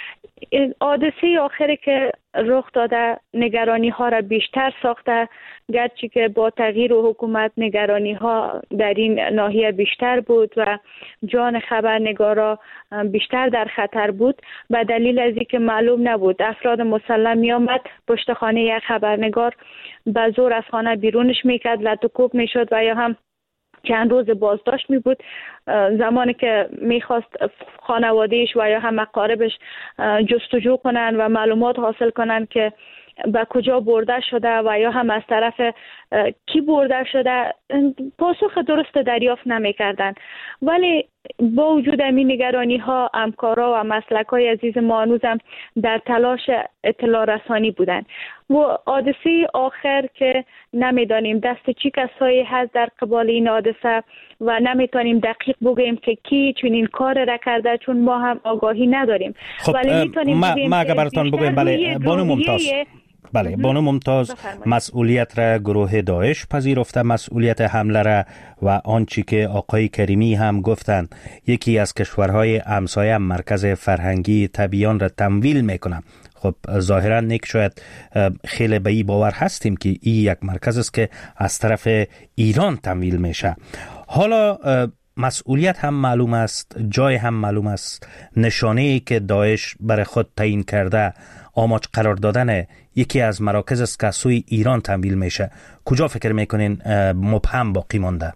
حادثه آخری که رخ داده نگرانی ها را بیشتر ساخته، گرچه که با تغییر حکومت نگرانی ها در این ناحیه بیشتر بود و جان خبرنگارا بیشتر در خطر بود، به دلیل از اینکه معلوم نبود افراد مسلح می آمد پشت خانه یک خبرنگار به زور از خانه بیرونش میکرد، لطوکوب میشد و یا هم چند روز بازداشت می بود. زمانی که میخواست خانوادهش و یا هم اقاربش جستجو کنن و معلومات حاصل کنن که به کجا برده شده و یا هم از طرف کی برده شده، پاسخ درست دریافت نمی کردن. ولی با وجود این نگرانی ها همکارا و مسلک های عزیز ما هنوزم در تلاش اطلاع رسانی بودن. و حادثه آخر که نمیدانیم دست چی کسایی هست در قبال این حادثه و نمیتونیم دقیق بگیم که کی چون این کار را کرده، چون ما هم آگاهی نداریم. خب ولی میتونیم ما, بگیم ما اگر براتون بگویم بله بانو ممتاز بله بانو ممتاز بفرمایید. مسئولیت را گروه داعش پذیرفته، مسئولیت حمله را، و آنچه که آقای کریمی هم گفتند یکی از کشورهای همسایه مرکز فرهنگی تبیان را تمویل میکنه. خب ظاهرا نیک شاید خیلی به این باور هستیم که این یک مرکز است که از طرف ایران تمویل میشه. حالا مسئولیت هم معلوم است، جای هم معلوم است، نشانه‌ای که داعش برای خود تعیین کرده آماج قرار دادن یکی از مراکز است که سوی ایران تمویل میشه. کجا فکر میکنین مبهم باقی مانده؟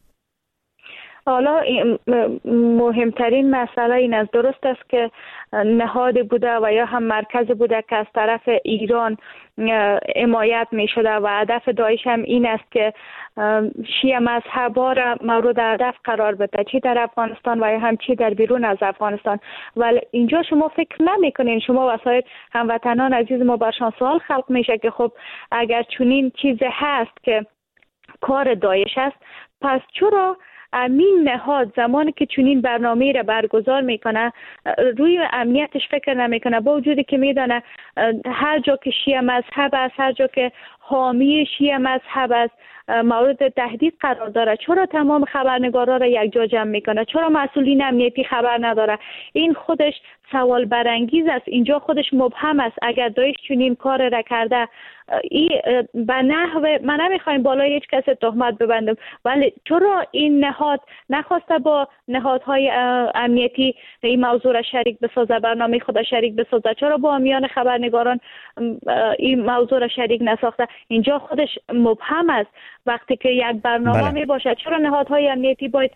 حالا مهمترین مسئله این است، درست است که نهاد بوده و یا هم مرکز بوده که از طرف ایران حمایت می شده و هدف داعش هم این است که شیعه مذهبا را مورد هدف قرار بده، چی در افغانستان و یا هم چی در بیرون از افغانستان. ولی اینجا شما فکر نمی کنین، شما وسایل هموطنان عزیز ما برشان سوال خلق میشه که خب اگر چنین چیزی هست که کار داعش است، پس چرا امین نهاد زمانی که چنین برنامه را برگزار میکنه روی امنیتش فکر نمیکنه، با وجودی که میدانه هر جا که شیعه مذهب است، هر جا که حامی شیعه مذهب است مورد تهدید قرار داره، چرا تمام خبرنگارا را یک جا جمع میکنه؟ چرا مسئولین امنیتی خبر نداره؟ این خودش سوال برانگیز است، اینجا خودش مبهم است. اگر داعش چنین کار را کرده، این به نحو من نمیخوایم بالای هیچ کس تهمت ببندم، ولی چرا این نهاد نخواسته با نهادهای امنیتی این موضوع را شریک بسازه، برنامه خود را شریک بسازه؟ چرا با میان خبرنگاران این موضوع را شریک نساخته؟ اینجا خودش مبهم است. وقتی که یک برنامه بله. می باشد، چرا نهادهای امنیتی باید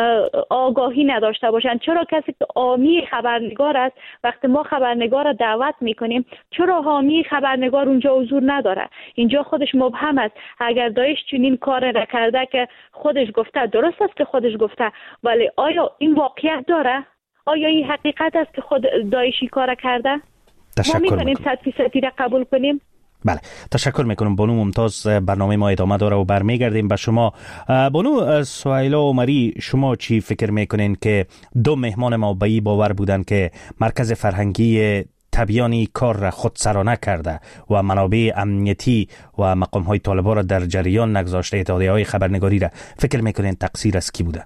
آگاهی نداشته باشند؟ چرا کسی که حامی خبرنگار است وقتی ما خبرنگار را دعوت میکنیم، چرا حامی خبرنگار اونجا حضور نداره؟ اینجا خودش مبهم است. اگر داعش چنین کار را کرده که خودش گفته، درست است که خودش گفته، ولی آیا این واقعیت داره؟ آیا این حقیقت است که خود داعشی کار کرده؟ ما میتونیم صد فیصدی را قبول کنیم؟ بله، تشکر میکنم بانو ممتاز. برنامه ما ادامه داره و برمیگردیم به شما. بانو سهیلا عمری، شما چی فکر میکنین که دو مهمان ما به این باور بودن که مرکز فرهنگی تبیانی کار را خودسرانه کرده و منابع امنیتی و مقام های طالبان را در جریان نگذاشته، اتحادیه های خبرنگاری را، فکر میکنین تقصیر از کی بوده؟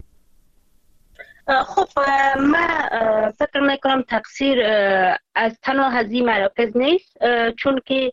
خب من فکر میکنم تقصیر از تنها از این مراکز نیست، چون که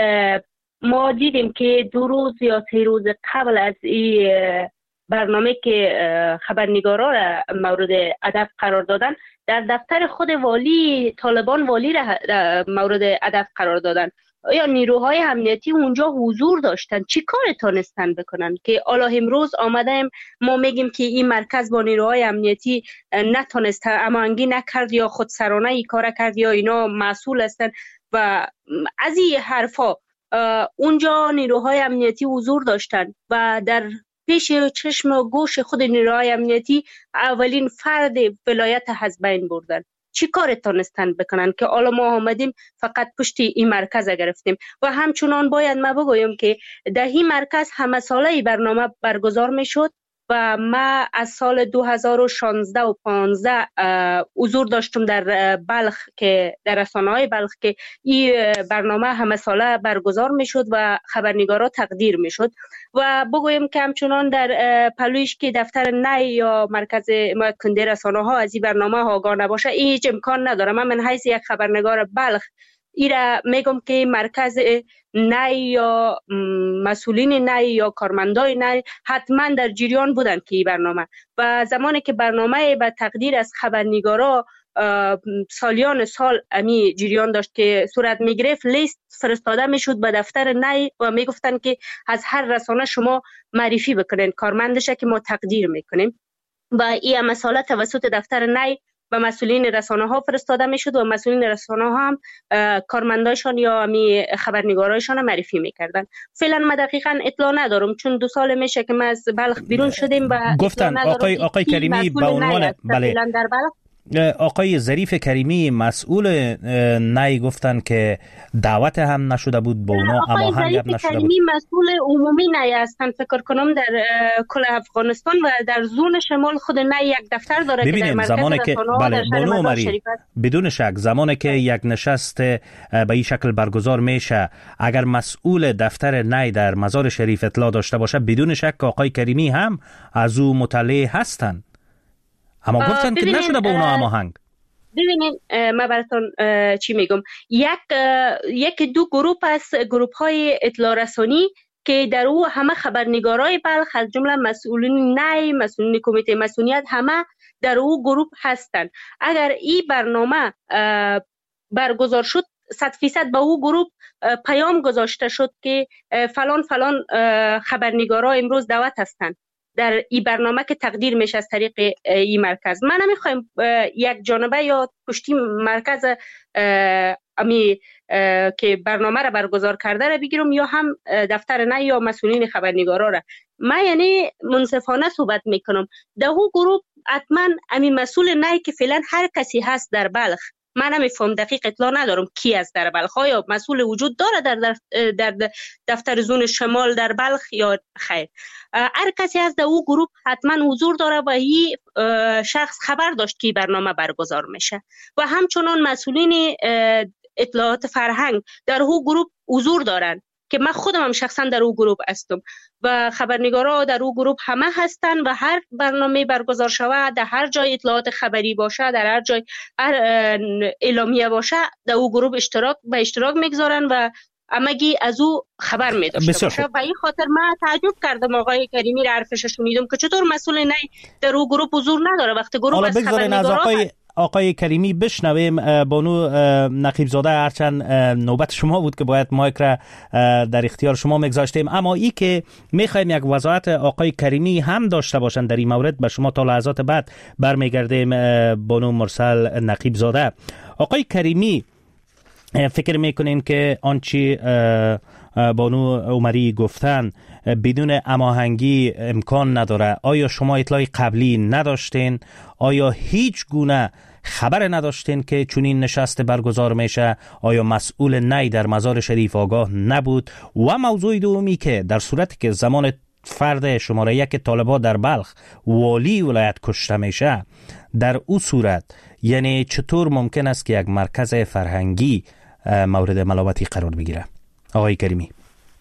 ما دیدیم که دو روز یا سه روز قبل از این برنامه که خبرنگارا را مورد هدف قرار دادن، در دفتر خود والی طالبان والی را مورد هدف قرار دادن یا نیروهای امنیتی اونجا حضور داشتن، چی کار تانستن بکنن که حالا امروز آمدیم ما میگیم که این مرکز با نیروهای امنیتی نتانست هماهنگی نکرد یا خودسرانه ای کار کرد یا اینا مسئول هستن و از این حرفا. اونجا نیروهای امنیتی حضور داشتن و در پیش چشم و گوش خود نیروهای امنیتی اولین فرد ولایت از بین بردن. چی کار تانستن بکنن که حالا ما آمدیم فقط پشت این مرکز گرفتیم؟ و همچنان باید ما بگویم که در این مرکز همه ساله برنامه برگزار می شد و ما از سال دو هزار و شانزده و پانزده حضور داشتم در بلخ که در رسانه‌های بلخ که این برنامه همه ساله برگزار می شد و خبرنگارا تقدیر می شد. و بگویم که همچنان در پلویش که دفتر نی یا مرکز کنده رسانه ها از این برنامه آگاه نباشه، این هیچ امکان نداره. من من حیث یک خبرنگار بلخ ایره میگم که مرکز نی یا مسئولین نی یا کارمندای نی حتما در جریان بودن که این برنامه و زمانی که برنامه به تقدیر از خبرنگارا سالیان سال امی جریان داشت که صورت میگرفت، لیست فرستاده میشد به دفتر نی و میگفتن که از هر رسانه شما معرفی بکنین کارمندشه که ما تقدیر میکنیم و این مسئله توسط دفتر نی و مسئولین رسانه ها فرستاده میشد و مسئولین رسانه ها هم کارمندایشان یا امی خبرنگارایشان معرفی میکردن. فعلا ما دقیقاً اطلاع ندارم چون دو سال میشه که ما از بلخ بیرون شدیم و گفتن آقای آقای کریمی به عنوان بله آقای ظریف کریمی مسئول نی گفتن که دعوت هم نشده بود با اونا، اما هم نشده بود. آقای کریمی مسئول عمومی نی هستن فکر کنم در کل افغانستان و در زون شمال خود نی یک دفتر داره که در مرکز زمانی که بله بانو عمری بدون شک زمانی که یک نشست به این شکل برگزار میشه اگر مسئول دفتر نی در مزار شریف اطلاع داشته باشه بدون شک آقای کریمی هم از او مطلع هستن، اما گفتن که نشده با اونا هماهنگ. ببینید من براتون چی میگم، یک یک دو گروه است، گروه های اطلاع رسانی که در او همه خبرنگارای بلخ از جمله مسئولین نی، مسئولین کمیته مسئولیت همه در او گروه هستند. اگر این برنامه برگزار شد صد فیصد به او گروه پیام گذاشته شد که فلان فلان خبرنگارا امروز دعوت هستند در این برنامه که تقدیر میشه از طریق این مرکز. من نمیخوایم یک جانبه یا پشتی مرکز امی که برنامه را برگزار کرده را بگیرم یا هم دفتر نی یا مسئولین خبرنگارا را. من یعنی منصفانه صحبت میکنم. در او گروه حتما امی مسئول نی که فعلا هر کسی هست در بلخ، من نمیفهم دقیق اطلاع ندارم کی از در بلخ، یا مسئول وجود داره در در دفتر زون شمال در بلخ یا خیر، هر کسی از در او گروه حتما حضور داره و این شخص خبر داشت که برنامه برگزار میشه و همچنان مسئولین اطلاعات فرهنگ در او گروه حضور دارن که من خودم هم شخصا در او گروه هستم و خبرنگارا در او گروه همه هستن و هر برنامه برگزار شود در هر جای اطلاعات خبری باشه در هر جای هر اعلامیه باشه در او گروه اشتراک به اشتراک میگذارن و همگی از او خبر میداشته باشه. و این خاطر من تعجب کردم آقای کریمی را حرفش شنیدم که چطور مسئول نی در او گروه حضور نداره وقتی گروه از خبرنگارا آقای کریمی بشنویم. بانو نقیب زاده هرچند نوبت شما بود که باید مایک را در اختیار شما میگذاشتیم، اما ای که میخوایم یک وضاحت آقای کریمی هم داشته باشن در این مورد به شما تا لحظات بعد برمیگردیم. بانو مرسل نقیب زاده، آقای کریمی فکر میکنین که آنچه بانو عمری گفتن بدون هماهنگی امکان نداره؟ آیا شما اطلاع قبلی نداشتین؟ آیا هیچ گونه خبر نداشتین که چنین نشست برگزار میشه؟ آیا مسئول نی در مزار شریف آگاه نبود؟ و موضوع دومی که در صورتی که زمان فرد شماره یک طالبان در بلخ والی ولایت کشته میشه، در او صورت یعنی چطور ممکن است که یک مرکز فرهنگی مورد ملامتی قرار بگیره؟ آقای کریمی.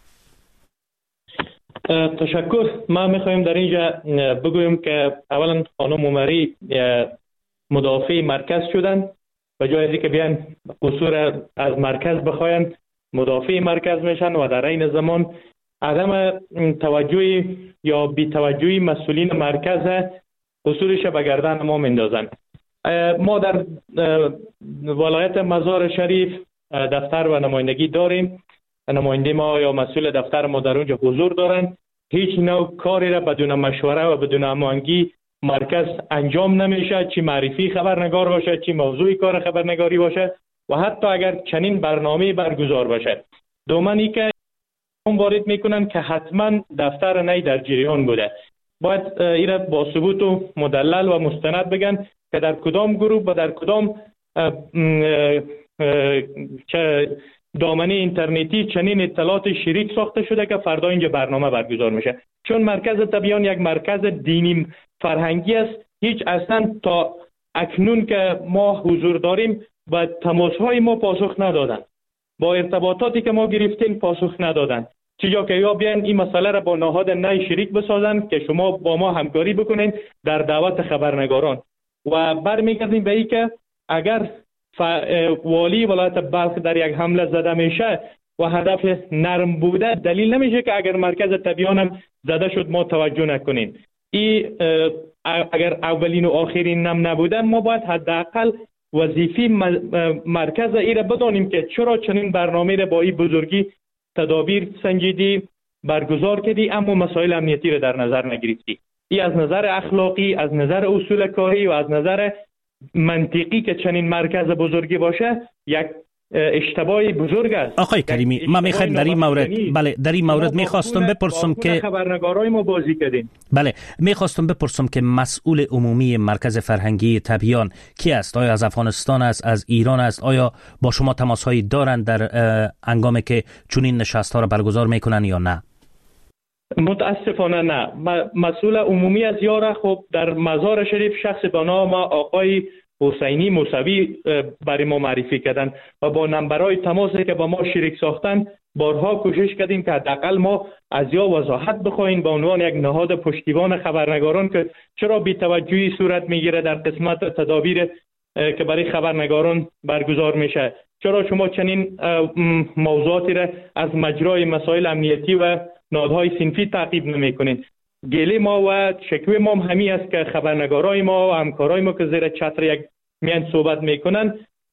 تشکر. ما میخوایم در اینجا بگویم که اولا خانم عمری مدافع مرکز شدن و جای دیگه بیان قصور از مرکز بخواین مدافع مرکز میشن و در این زمان عدم توجه یا بی توجهی مسئولین مرکز قصورش به گردن ما میندازن. ما در ولایت مزار شریف دفتر و نمایندگی داریم. نماینده ما یا مسئول دفتر ما در اونجا حضور دارن. هیچ نوع کاری را بدون مشوره و بدون هماهنگی مرکز انجام نمیشه، چی معرفی خبرنگار باشه، چی موضوع کار خبرنگاری باشه و حتی اگر چنین برنامه برگزار باشه. دومانی که وارد میکنن که حتما دفتر نی در جریان بوده. باید ایره با ثبوت و مدلل و مستند بگن که در کدام گروه و در کدام که دامنه اینترنتی چنین اطلاعات شریک ساخته شده که فردا اینجا برنامه برگزار میشه. چون مرکز تبیان یک مرکز دینی فرهنگی است، هیچ اصلا تا اکنون که ما حضور داریم و تماس‌های ما پاسخ ندادن، با ارتباطاتی که ما گرفتیم پاسخ ندادن. چیزا که یا بیان این مسئله را با نهاد نی شریک بسازن که شما با ما همکاری بکنین در دعوت خبرنگاران و برمیگردیم به این که اگر والی ولایت بلخ در یک حمله زده میشه و هدف نرم بوده، دلیل نمیشه که اگر مرکز تبیان هم زده شد ما توجه نکنیم. این اگر اولین و آخرین نم نبوده، ما باید حداقل وظیفه مرکز ای را بدانیم که چرا چنین برنامه را با این بزرگی تدابیر سنجیدی برگزار کردی اما مسائل امنیتی را در نظر نگرفتی. این از نظر اخلاقی، از نظر اصول کاری و از نظر منطقی که چنین مرکز بزرگی باشه یک اشتباه بزرگ است. آقای کریمی، ما میخوایم در این مورد بله در این مورد میخواستم بپرسم که خبرنگارای ما بازی کردیم. بله میخواستم بپرسم که مسئول عمومی مرکز فرهنگی تبیان کی است؟ آیا از افغانستان است، از ایران است؟ آیا با شما تماس هایی دارند در هنگامی که چنین نشست ها را برگزار میکنن یا نه؟ متاسفانه نه. مسئول عمومی از یاره خب در مزار شریف شخص به نام آقای حسینی موسوی برای ما معرفی کردن و با نمبرهای تماسی که با ما شریک ساختن بارها کوشش کردیم که حداقل ما از یا وضاحت بخواهیم به عنوان یک نهاد پشتیبان خبرنگاران که چرا بی‌توجهی صورت میگیره در قسمت تدابیر که برای خبرنگاران برگزار میشه، چرا شما چنین موضوعاتی را از مجرای مسائل امنیتی و نهادهای صنفی تعقیب نمیکنین. گله ما و شکوه ما همی است که خبرنگارای ما و همکارای ما که زیر چتر یک میان صحبت میکنن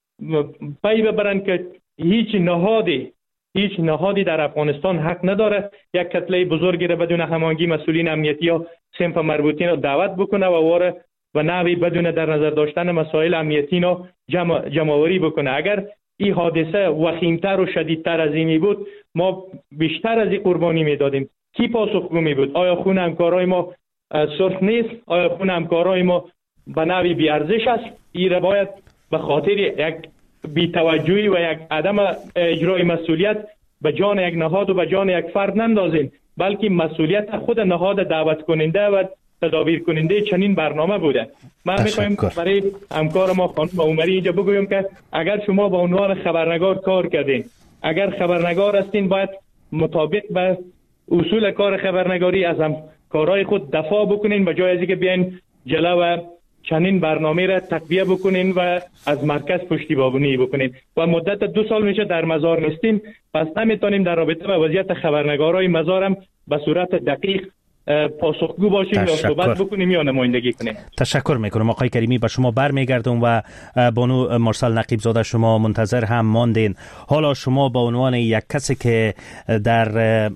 پی ببرن که هیچ نهادی هیچ نهادی در افغانستان حق نداره یک کتله بزرگی را بدون هماهنگی مسئولین امنیتی یا صنف مربوطین را دعوت بکنه و واره و نوی بدون در نظر داشتن مسائل امنیتی را جمع جمع‌آوری بکنه. اگر این حادثه وخیمتر و شدیدتر از اینی بود ما بیشتر از این قربانی میدادیم. کی پاسخگو می بود؟ آیا خون همکارای ما سرخ نیست؟ آیا خون همکارای ما به نوعی بی ارزش است؟ این را باید به خاطر یک بی‌توجهی و یک عدم اجرای مسئولیت به جان یک نهاد و به جان یک فرد نندازیم، بلکه مسئولیت خود نهاد دعوت کننده و تدابیر کننده چنین برنامه بوده. من میخوایم برای همکار ما خانم عمری اینجا بگویم که اگر شما به عنوان خبرنگار کار کردین، اگر خبرنگار هستین باید مطابق به اصول کار خبرنگاری از هم کارهای خود دفاع بکنین و جای از اینکه بیاین جلو و چنین برنامه را تقویه بکنین و از مرکز پشتیبانی بکنین. و مدت دو سال میشه در مزار نیستیم، پس نمیتونیم در رابطه با وضعیت خبرنگارای مزارم به صورت دقیق پاسخگو باشیم یا صحبت بکنیم یا نمایندگی کنیم. تشکر میکنم آقای کریمی. به شما برمیگردم و بانو مرسل نقیب زاده شما منتظر هم ماندین. حالا شما به عنوان یک کسی که در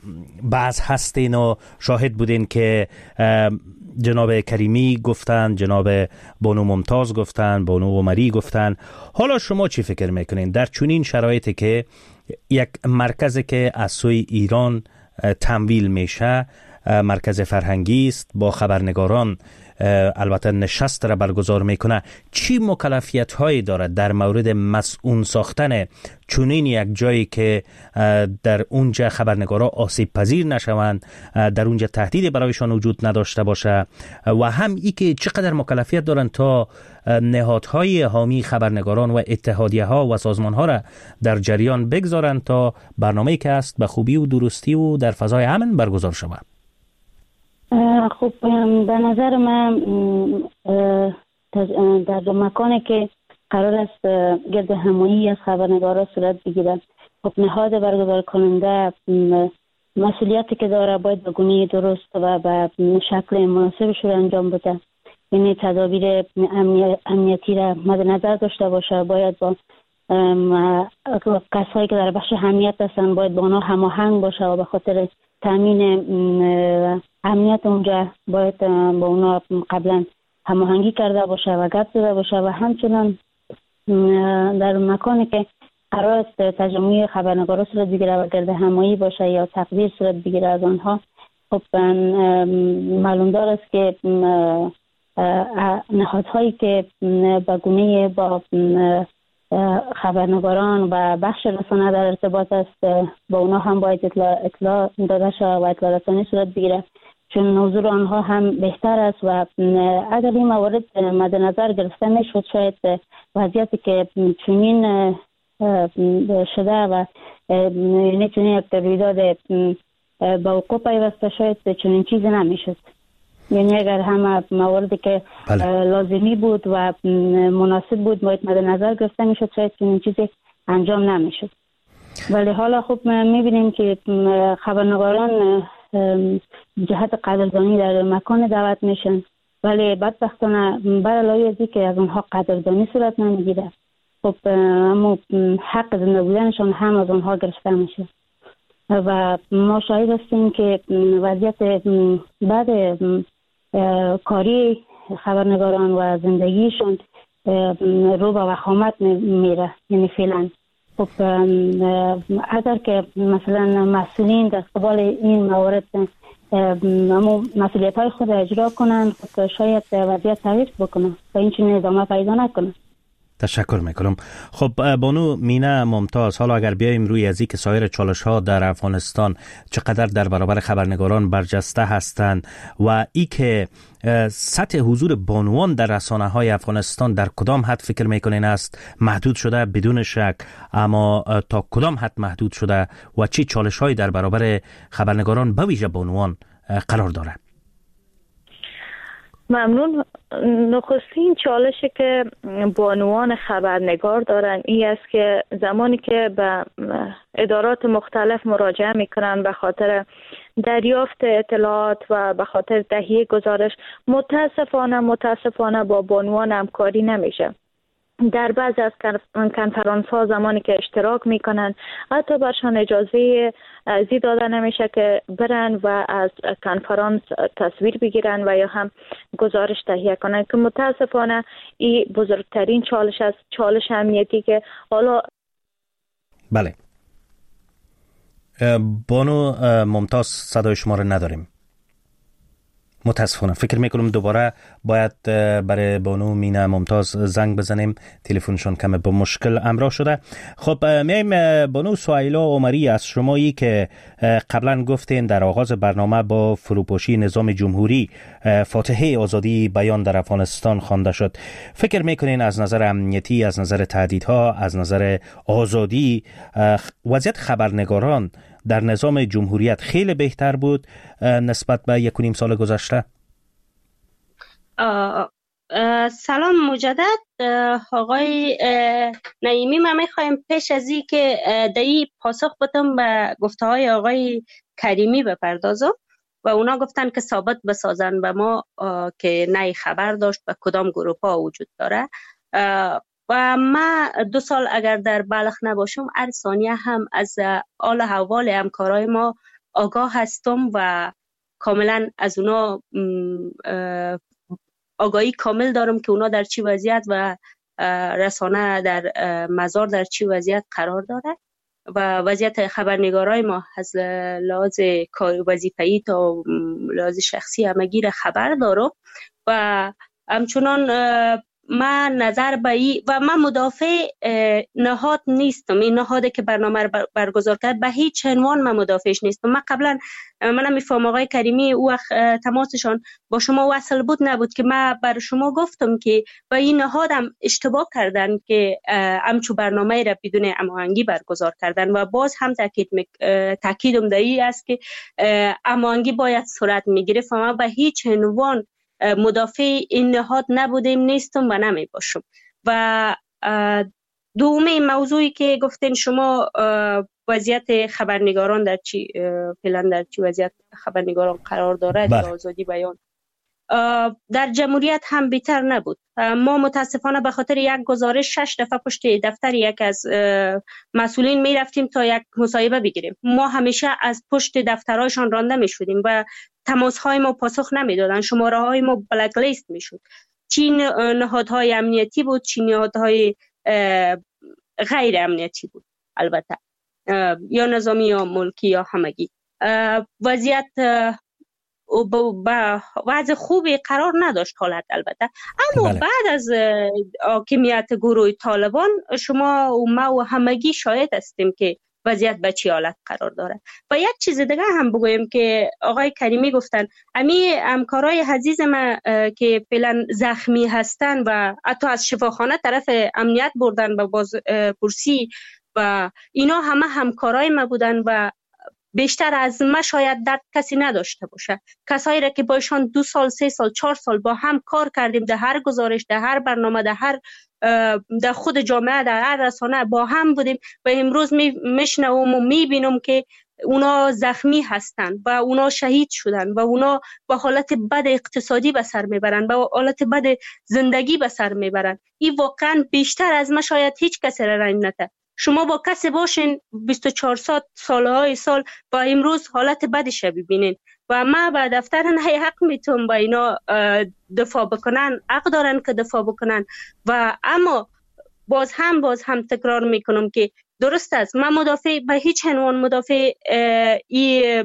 بعض هستین و شاهد بودین که جناب کریمی گفتن، جناب بانو ممتاز گفتن، بانو عمری گفتن، حالا شما چی فکر میکنین در چنین شرایطی که یک مرکزی که از سوی ایران تمویل میشه، مرکز فرهنگی است، با خبرنگاران البته نشست را برگزار میکنه، چی مکلفیت هایی دارد در مورد مسئول ساختن چنین یک جایی که در اونجا خبرنگارا آسیب پذیر نشوند، در اونجا تهدید برایشان وجود نداشته باشه، و هم ای که چقدر مکلفیت دارند تا نهادهای حامی خبرنگاران و اتحادیه ها و سازمان ها را در جریان بگذارند تا برنامه‌ای که است به خوبی و درستی و در فضای امن برگزار شود. خب به نظر من در مکانی که قرار است گرد همایی از خبرنگارا صورت بگیرد، خب نهاد برگزار کننده مسئولیتی که داره باید به گونه درست و به شکل مناسبش رو انجام بده. یعنی تدابیر امنیتی را مد نظر داشته باشه، باید با کسایی که در بخش امنیت هستن باید با اونا هماهنگ باشه و به خاطر تامین امنیت اونجا باید با اونا قبلا هماهنگی کرده باشه و گپ زده باشه و همچنان در مکانی که قرار است تجمع خبرنگارا صورت بگیره و گرد همایی باشه یا تقدیر صورت بگیره از آنها، خب معلوم دار است که نهادهایی که به گونه با خبرنگاران و بخش رسانه در ارتباط است با اونا هم باید اطلاع, اطلاع داده شود و اطلاع رسانی صورت بگیره، چون حضور آنها هم بهتر است و اگر این موارد مد نظر گرفته میشد شاید وضعیتی که چنین شده و یعنی چنین یک رویداد با وقوع پیوسته شاید چنین چیزی نمیشد. یعنی اگر همه مواردی که بله. لازمی بود و مناسب بود باید مد نظر گرفته میشد شاید چنین چیزی انجام نمیشد. ولی حالا خب میبینیم که خبرنگاران جهت قدردانی در مکان دعوت میشن، ولی بدبختانه بر علاوه از اینکه از اونها قدردانی صورت نمیگیره، خب اما حق زنده بودنشان هم از اونها گرفته میشه و ما شاهد هستیم که وضعیت بعد کاری خبرنگاران و زندگیشون رو به وخامت میره. یعنی فعلا خب اگر که مثلا مسئولین در قبال این موارد اما مسئولیت های خود اجرا کنن، خب شاید وضعیت تغییر بکنه و این چنین ادامه پیدا نکنه. تشکر میکنم. خب بانو مینه ممتاز، حالا اگر بیایم روی از اینکه سایر چالش ها در افغانستان چقدر در برابر خبرنگاران برجسته هستند و ای که سطح حضور بانوان در رسانه های افغانستان در کدام حد فکر میکنین است محدود شده؟ بدون شک، اما تا کدام حد محدود شده و چی چالش هایی در برابر خبرنگاران به ویژه بانوان قرار داره؟ ممنون. نخستین چالشی که بانوان خبرنگار دارن این است که زمانی که به ادارات مختلف مراجعه میکنن به خاطر دریافت اطلاعات و به خاطر تهیه گزارش، متاسفانه متاسفانه با بانوان همکاری نمیشه. در بعضی از کنفرانس ها زمانی که اشتراک میکنن حتی برشان اجازه زی داده نمیشه که برن و از کنفرانس تصویر بگیرن و یا هم گزارش تهیه کنن، که متاسفانه این بزرگترین چالش است، چالش امنیتی که حالا بله. بانو ممتاز صدای شما رو نداریم متاسفانه. فکر میکنم دوباره باید برای بانو مینه ممتاز زنگ بزنیم، تلفنشون کم با مشکل همراه شده. خب میایم بانو سهیلا عمری، از شمایی که قبلا گفتین در آغاز برنامه با فروپاشی نظام جمهوری فاتحه آزادی بیان در افغانستان خوانده شد، فکر میکنین از نظر امنیتی، از نظر تهدیدها، از نظر آزادی وضعیت خبرنگاران در نظام جمهوریت خیلی بهتر بود نسبت به یک و نیم سال گذشته؟ سلام مجدد آقای نعیمی. ما میخوایم پیش از این که دایی پاسخ بدم به گفته های آقای کریمی بپردازم و اونا گفتن که ثابت بسازن به ما که نه خبر داشت و کدام گروه ها وجود داره. و ما دو سال اگر در بلخ نباشم هر ثانیه هم از حال احوال همکارای ما آگاه هستم و کاملا از اونا آگاهی کامل دارم که اونا در چی وضعیت و رسانه در مزار در چی وضعیت قرار داره و وضعیت خبرنگارای ما از لحاظ کاری وظیفه‌ای تا لحاظ شخصی همگی خبر دارم و همچنان من نظر به ای و من مدافع نهاد نیستم. این نهاده که برنامه رو برگزار کرد به هیچ عنوان من مدافعش نیستم. من قبلا منم میفهم آقای کریمی او وقت تماسشان با شما وصل بود نبود که من بر شما گفتم که با این نهادم اشتباه کردن که همچو برنامه را بدون هماهنگی برگزار کردن و باز هم تاکید تاکیدم دایی است که هماهنگی باید صورت میگیره و من به هیچ عنوان مدافع این نهاد نبودیم، نیستم و نمی باشم. و دومی موضوعی که گفتین شما وضعیت خبرنگاران در چی فعلا در چی وضعیت خبرنگاران قرار داره در آزادی بیان، در جمهوریت هم بهتر نبود. ما متاسفانه به خاطر یک گزارش شش دفعه پشت دفتر یک از مسئولین می رفتیم تا یک مصاحبه بگیریم. ما همیشه از پشت دفترهایشان رانده می شدیم و تماس های ما پاسخ نمی دادن. شماره های ما بلک لیست می شد. چی نهادهای امنیتی بود، چی نهادهای غیر امنیتی بود، البته یا نظامی یا ملکی یا همگی. وضعیت با وضع خوبی قرار نداشت حالت البته، اما بله. بعد از حاکمیت گروه طالبان شما و ما و همگی شاهد هستیم که وضعیت به چه حالت قرار داره. و یک چیز دیگه هم بگویم که آقای کریمی گفتن امی همکارای عزیز ما که فعلا زخمی هستن و حتی از شفاخانه طرف امنیت بردن به بازپرسی و اینا همه همکارای ما بودن و بیشتر از ما شاید درد کسی نداشته باشه. کسایی را که باشان دو سال، سه سال، چهار سال با هم کار کردیم، در هر گزارش، در هر برنامه، در هر در خود جامعه، در هر رسانه با هم بودیم و امروز میشنوم و میبینم که اونا زخمی هستن و اونا شهید شدن و اونا با حالت بد اقتصادی به سر میبرن، با حالت بد زندگی به سر میبرن. این واقعا بیشتر از ما شاید هیچ کسی را رنج نده. شما با کسی باشین بیست و چهار سالهای سال با امروز حالت بدش ببینین و ما با دفتر نه حق میتونم با اینا دفاع بکنن، حق دارن که دفاع بکنن. و اما باز هم باز هم تکرار میکنم که درست است، من مدافع به هیچ عنوان مدافع ای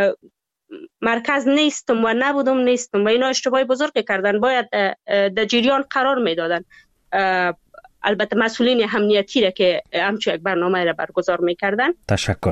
مرکز نیستم و نبودم نیستم و اینا اشتباه بزرگ کردن، باید در جریان قرار میدادن. البته مسئولین امنیتی را که همچون یک برنامه را برگزار میکردن. تشکر.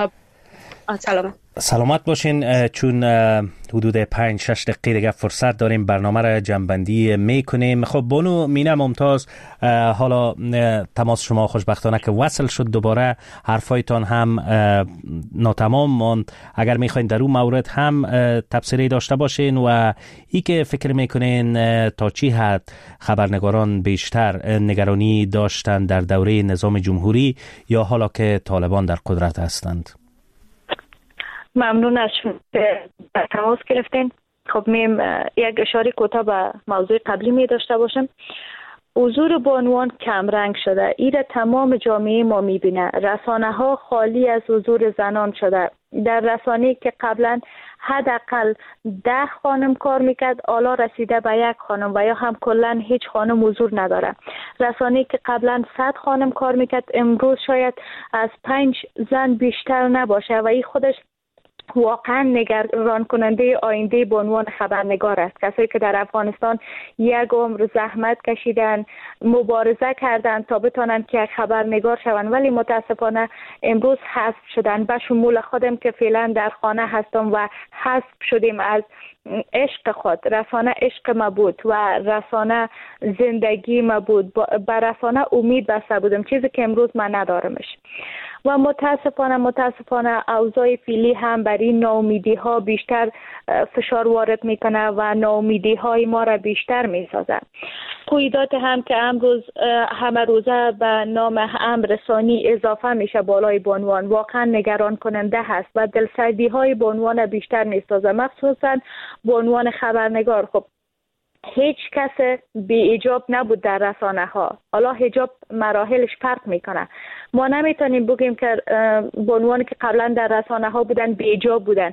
سلامت. سلامت باشین. چون حدود پنج شش دقیقه دیگه فرصت داریم برنامه را جنبندی میکنیم. خب بانو مینه ممتاز، حالا تماس شما خوشبختانه که وصل شد، دوباره حرفایتان هم ناتمام ماند. اگر میخواین در اون مورد هم تبصره داشته باشین و ای که فکر میکنین تا چی حد خبرنگاران بیشتر نگرانی داشتن در دوره نظام جمهوری یا حالا که طالبان در قدرت هستند. ممنون از شما که تماس گرفتین. خب میم یک اشاره کوتاه به موضوع قبلی می داشته باشم. حضور بانوان کم رنگ شده. ایره تمام جامعه ما می بینه. رسانه ها خالی از حضور زنان شده. در رسانه که قبلا حداقل ده خانم کار میکرد، حالا رسیده به یک خانم و یا هم کلا هیچ خانم حضور نداره. رسانه که قبلا صد خانم کار میکرد، امروز شاید از پنج زن بیشتر نباشه و این خودش واقعا نگران کننده آینده بانوان خبرنگار است. کسایی که در افغانستان یک عمر زحمت کشیدن، مبارزه کردند تا بتونن که یک خبرنگار شوند، ولی متاسفانه امروز حذف شدن. به شمول خودم که فعلا در خانه هستم و حذف شدیم از عشق خود. رسانه عشق ما بود و رسانه زندگی ما بود. به رسانه امید بسته بودم، چیزی که امروز من ندارمش. و متاسفانه متاسفانه اوضاع فعلی هم بر این ناامیدی ها بیشتر فشار وارد میکنه و ناامیدی های ما را بیشتر میسازه. قیودات هم که امروز همه روزه به نام امر رسانی اضافه میشه بالای بانوان، واقعا نگران کننده هست و دلسردی های بانوان بیشتر میسازه، مخصوصا بانوان خبرنگار. خب هیچ کس بی حجاب نبود در رسانه ها. حالا حجاب مراحلش فرق میکنه. ما نمیتونیم بگیم که بانوانی که قبلا در رسانه ها بودن بی حجاب بودن.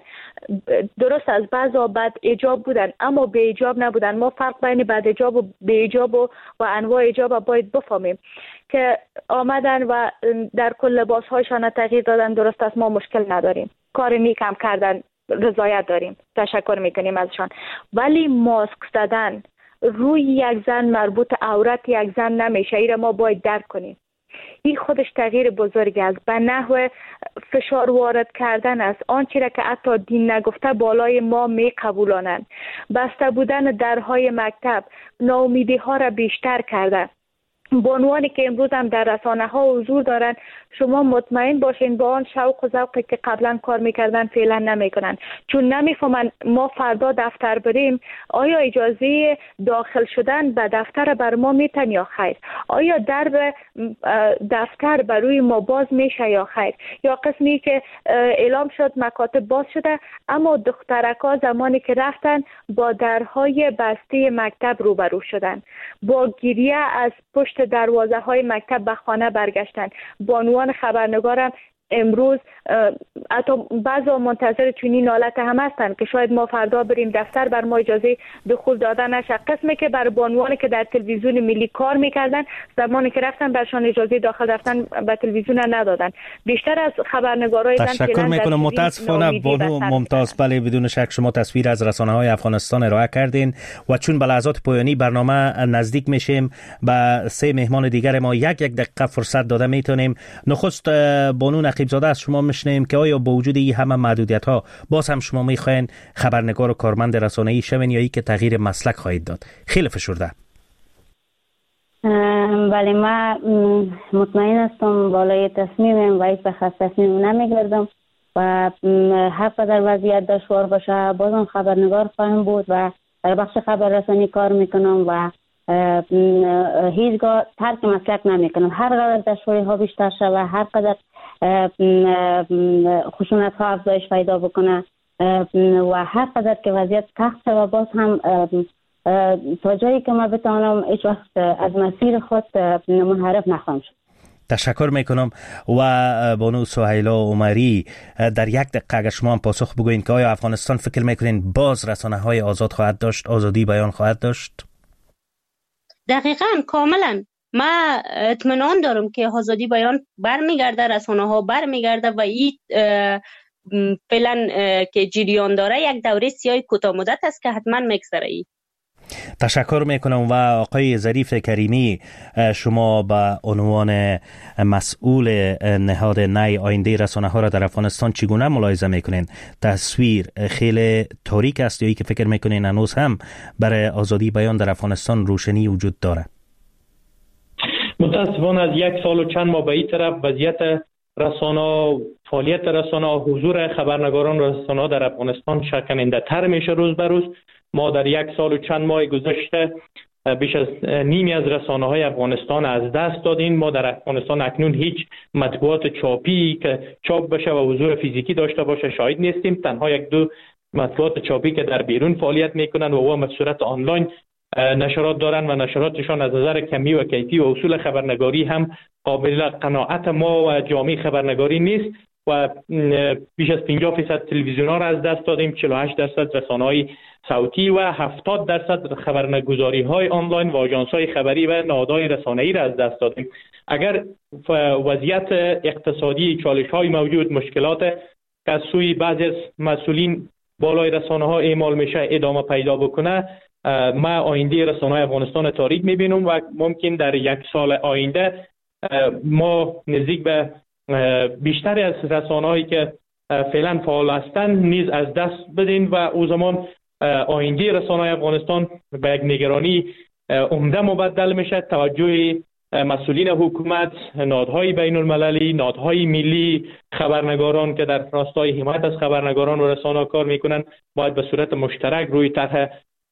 درست از بعضا بد حجاب بودن اما بی حجاب نبودن. ما فرق بین بد حجاب و بی حجاب و, و انواع حجاب باید بفهمیم که آمدن و در کل لباس هایشان تغییر دادن. درست است، ما مشکل نداریم، کار نیک هم کردن، رضایت داریم، تشکر میکنیم ازشان. ولی ماسک زدن روی یک زن مربوط عورت یک زن نمیشه. این ما باید درک کنیم. این خودش تغییر بزرگی است. به نحو فشار وارد کردن است. آنچه را که حتی دین نگفته بالای ما می قبولانند. بسته بودن درهای مکتب ناامیدی ها را بیشتر کرده. بانوانی که امروز هم در رسانه ها حضور دارن شما مطمئن باشین با آن شوق و ذوقی که قبلا کار میکردن فعلا نمیکنن، چون نمیفهمن ما فردا دفتر بریم آیا اجازه داخل شدن به دفتر بر ما میتن یا خیر، آیا درب دفتر بر روی ما باز میشه یا خیر، یا قسمی که اعلام شد مکاتب باز شده اما دخترکا زمانی که رفتن با درهای بسته مکتب روبرو شدن، با گریه از پشت دروازه های مکتب به خانه برگشتن. بانوان خبرنگارم امروز حتی بعضا منتظر چنین حالت هم هستن که شاید ما فردا بریم دفتر بر ما اجازه دخول دادن نشه. قسمی که بر بانوانی که در تلویزیون ملی کار میکردن زمانی که رفتن برشان اجازه داخل رفتن به تلویزیون ندادن. بیشتر از خبرنگارای تشکر میکنم. متاسفانه بانو ممتاز، بله بدون شک شما تصویر از رسانه های افغانستان ارائه کردین و چون به لحظات پایانی برنامه نزدیک میشیم به سه مهمان دیگر ما یک یک دقیقه فرصت داده میتونیم. نخست بانو نقیب زاده از شما میشنیم که آیا با وجود این همه محدودیت ها باز هم شما میخواین خبرنگار و کارمند رسانه‌ای شوین یا ای که تغییر مسلک خواهید داد؟ خیلی فشرده. ولی ما مطمئن هستم بالای تصمیمم و هیچ بخص تصمیم نمیگردم و هر قدر وضعیت دشوار باشه بازم خبرنگار خواهم بود و در بخش خبررسانی کار میکنم و هیچگاه ترک مسلک نمیکنم. هر قدر دشواری ها بیشتر شود، هر قدر خشونت ها افزایش پیدا بکنه و هر قدر که وضعیت سخت شود باز هم تا جایی که ما بتوانم هیچ وقت از مسیر خود منحرف نخواهم شد. تشکر میکنم. و بانو سهیلا عمری در یک دقیقه اگر شما هم پاسخ بگوین که آیا افغانستان فکر میکنین باز رسانه های آزاد خواهد داشت، آزادی بیان خواهد داشت؟ دقیقاً کاملا ما اطمینان دارم که آزادی بیان برمیگرده، رسانه ها برمیگرده و این فعلا که جریان داره یک دوره سیاه کوتاه مدت است که حتما میگذره. ای تشکر میکنم. و آقای ظریف کریمی شما به عنوان مسئول نهاد نی آینده رسانه ها را در افغانستان چگونه ملاحظه میکنین؟ تصویر خیلی تاریک است یا ای که فکر میکنین هنوز هم برای آزادی بیان در افغانستان روشنی وجود داره؟ متاسفانه از یک سال و چند ماه به این طرف وضعیت رسانه، فعالیت رسانه، حضور خبرنگاران رسانه در افغانستان شکننده تر میشه روز به روز. ما در یک سال و چند ماه گذشته بیش از نیمی از رسانه های افغانستان از دست دادیم. ما در افغانستان اکنون هیچ مطبوعات چاپی که چاپ بشه و حضور فیزیکی داشته باشه شاهد نیستیم. تنها یک دو مطبوعات چاپی که در بیرون فعالیت میکنن و او به صورت آنلاین نشرات دارن و نشراتشان از نظر کمی و کیفی و اصول خبرنگاری هم قابل قناعت ما و جامعه خبرنگاری نیست و بیش از پنجاه فیصد تلویزیون ها را از دست دادیم، چهل و هشت درصد رسانه‌های صوتی و هفتاد درصد خبرنگاری های آنلاین و آژانس های خبری و نهادهای رسانه‌ای را از دست دادیم. اگر وضعیت اقتصادی، چالش های موجود، مشکلات که از سوی بعضی از مسئولین بالای رسانه ها اعمال میشه ادامه پیدا بکنه، ما آینده رسانه‌های افغانستان تاریک میبینم و ممکن در یک سال آینده ما نزدیک به بیشتر از رسانه‌هایی که فعلا فعال هستند نیز از دست بدین و او زمان آینده رسانه‌های افغانستان به یک نگرانی عمده مبدل میشه. توجه مسئولین حکومت، نهادهای بین المللی، نهادهای ملی، خبرنگاران که در راستای حمایت از خبرنگاران و رسانه‌ها کار میکنن باید به صورت مشترک روی طرح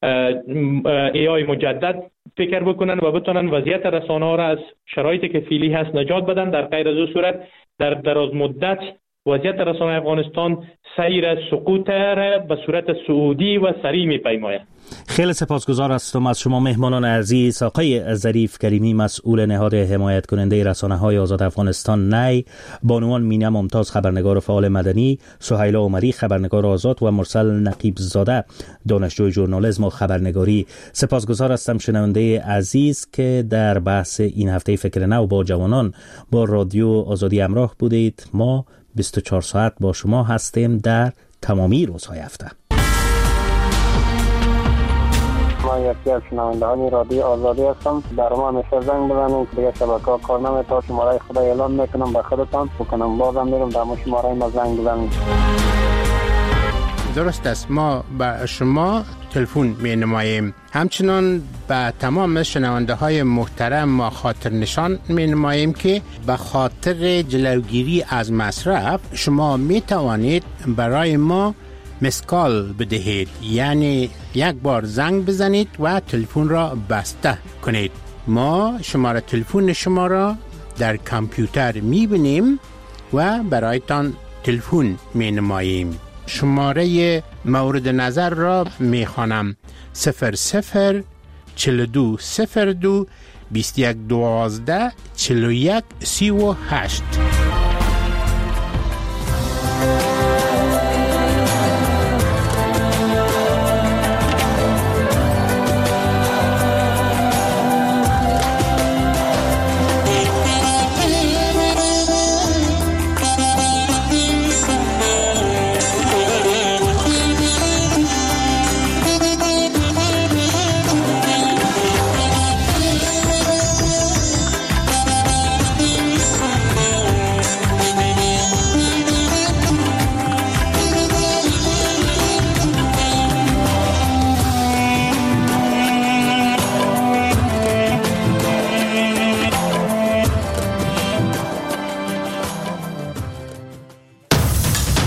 ای آی مجدد فکر بکنن و بتونن وضعیت رسانه‌ها را از شرایطی که فعلی هست نجات بدن. در غیر از او صورت در دراز مدت وضعیت رسانه افغانستان سیر سقوط را به صورت صعودی و سریع می‌پیماید. خیلی سپاسگزار هستم از شما مهمانان عزیز. آقای ظریف کریمی مسئول نهاد حمایت کننده رسانه‌های آزاد افغانستان نی، بانوان مینه ممتاز خبرنگار فعال مدنی، سهیلا عمری خبرنگار آزاد و مرسل نقیب زاده دانشجوی ژورنالیسم و خبرنگاری. سپاسگزار هستم شنونده عزیز که در بحث این هفته فکر نو با جوانان با رادیو آزادی همراه بودید. ما بیست و چهار ساعت با شما هستیم در تمامی روزهای هفته. ما یکی از شنوندهان رادیو آزادی هستم. در ما همیشه زنگ بزنید که دیگه شبکه‌ها کار نمی‌کنه. شماره خدا اعلام میکنم به خودتان بکنم بازم میرم در ما شماره ما زنگ بزنید. درست است. ما با شما تلفن می نماییم. همچنان به تمام شنونده های محترم ما خاطر نشان می نماییم که به خاطر جلوگیری از مصرف شما می توانید برای ما مسکال بدهید، یعنی یک بار زنگ بزنید و تلفن را بسته کنید. ما شماره تلفن شما را در کامپیوتر می بینیم و برایتان تلفن می نماییم. شماره مورد نظر را می خوانم: صفر صفر چل دو صفر دو بیست یک دوازده چل یک سی و هشت.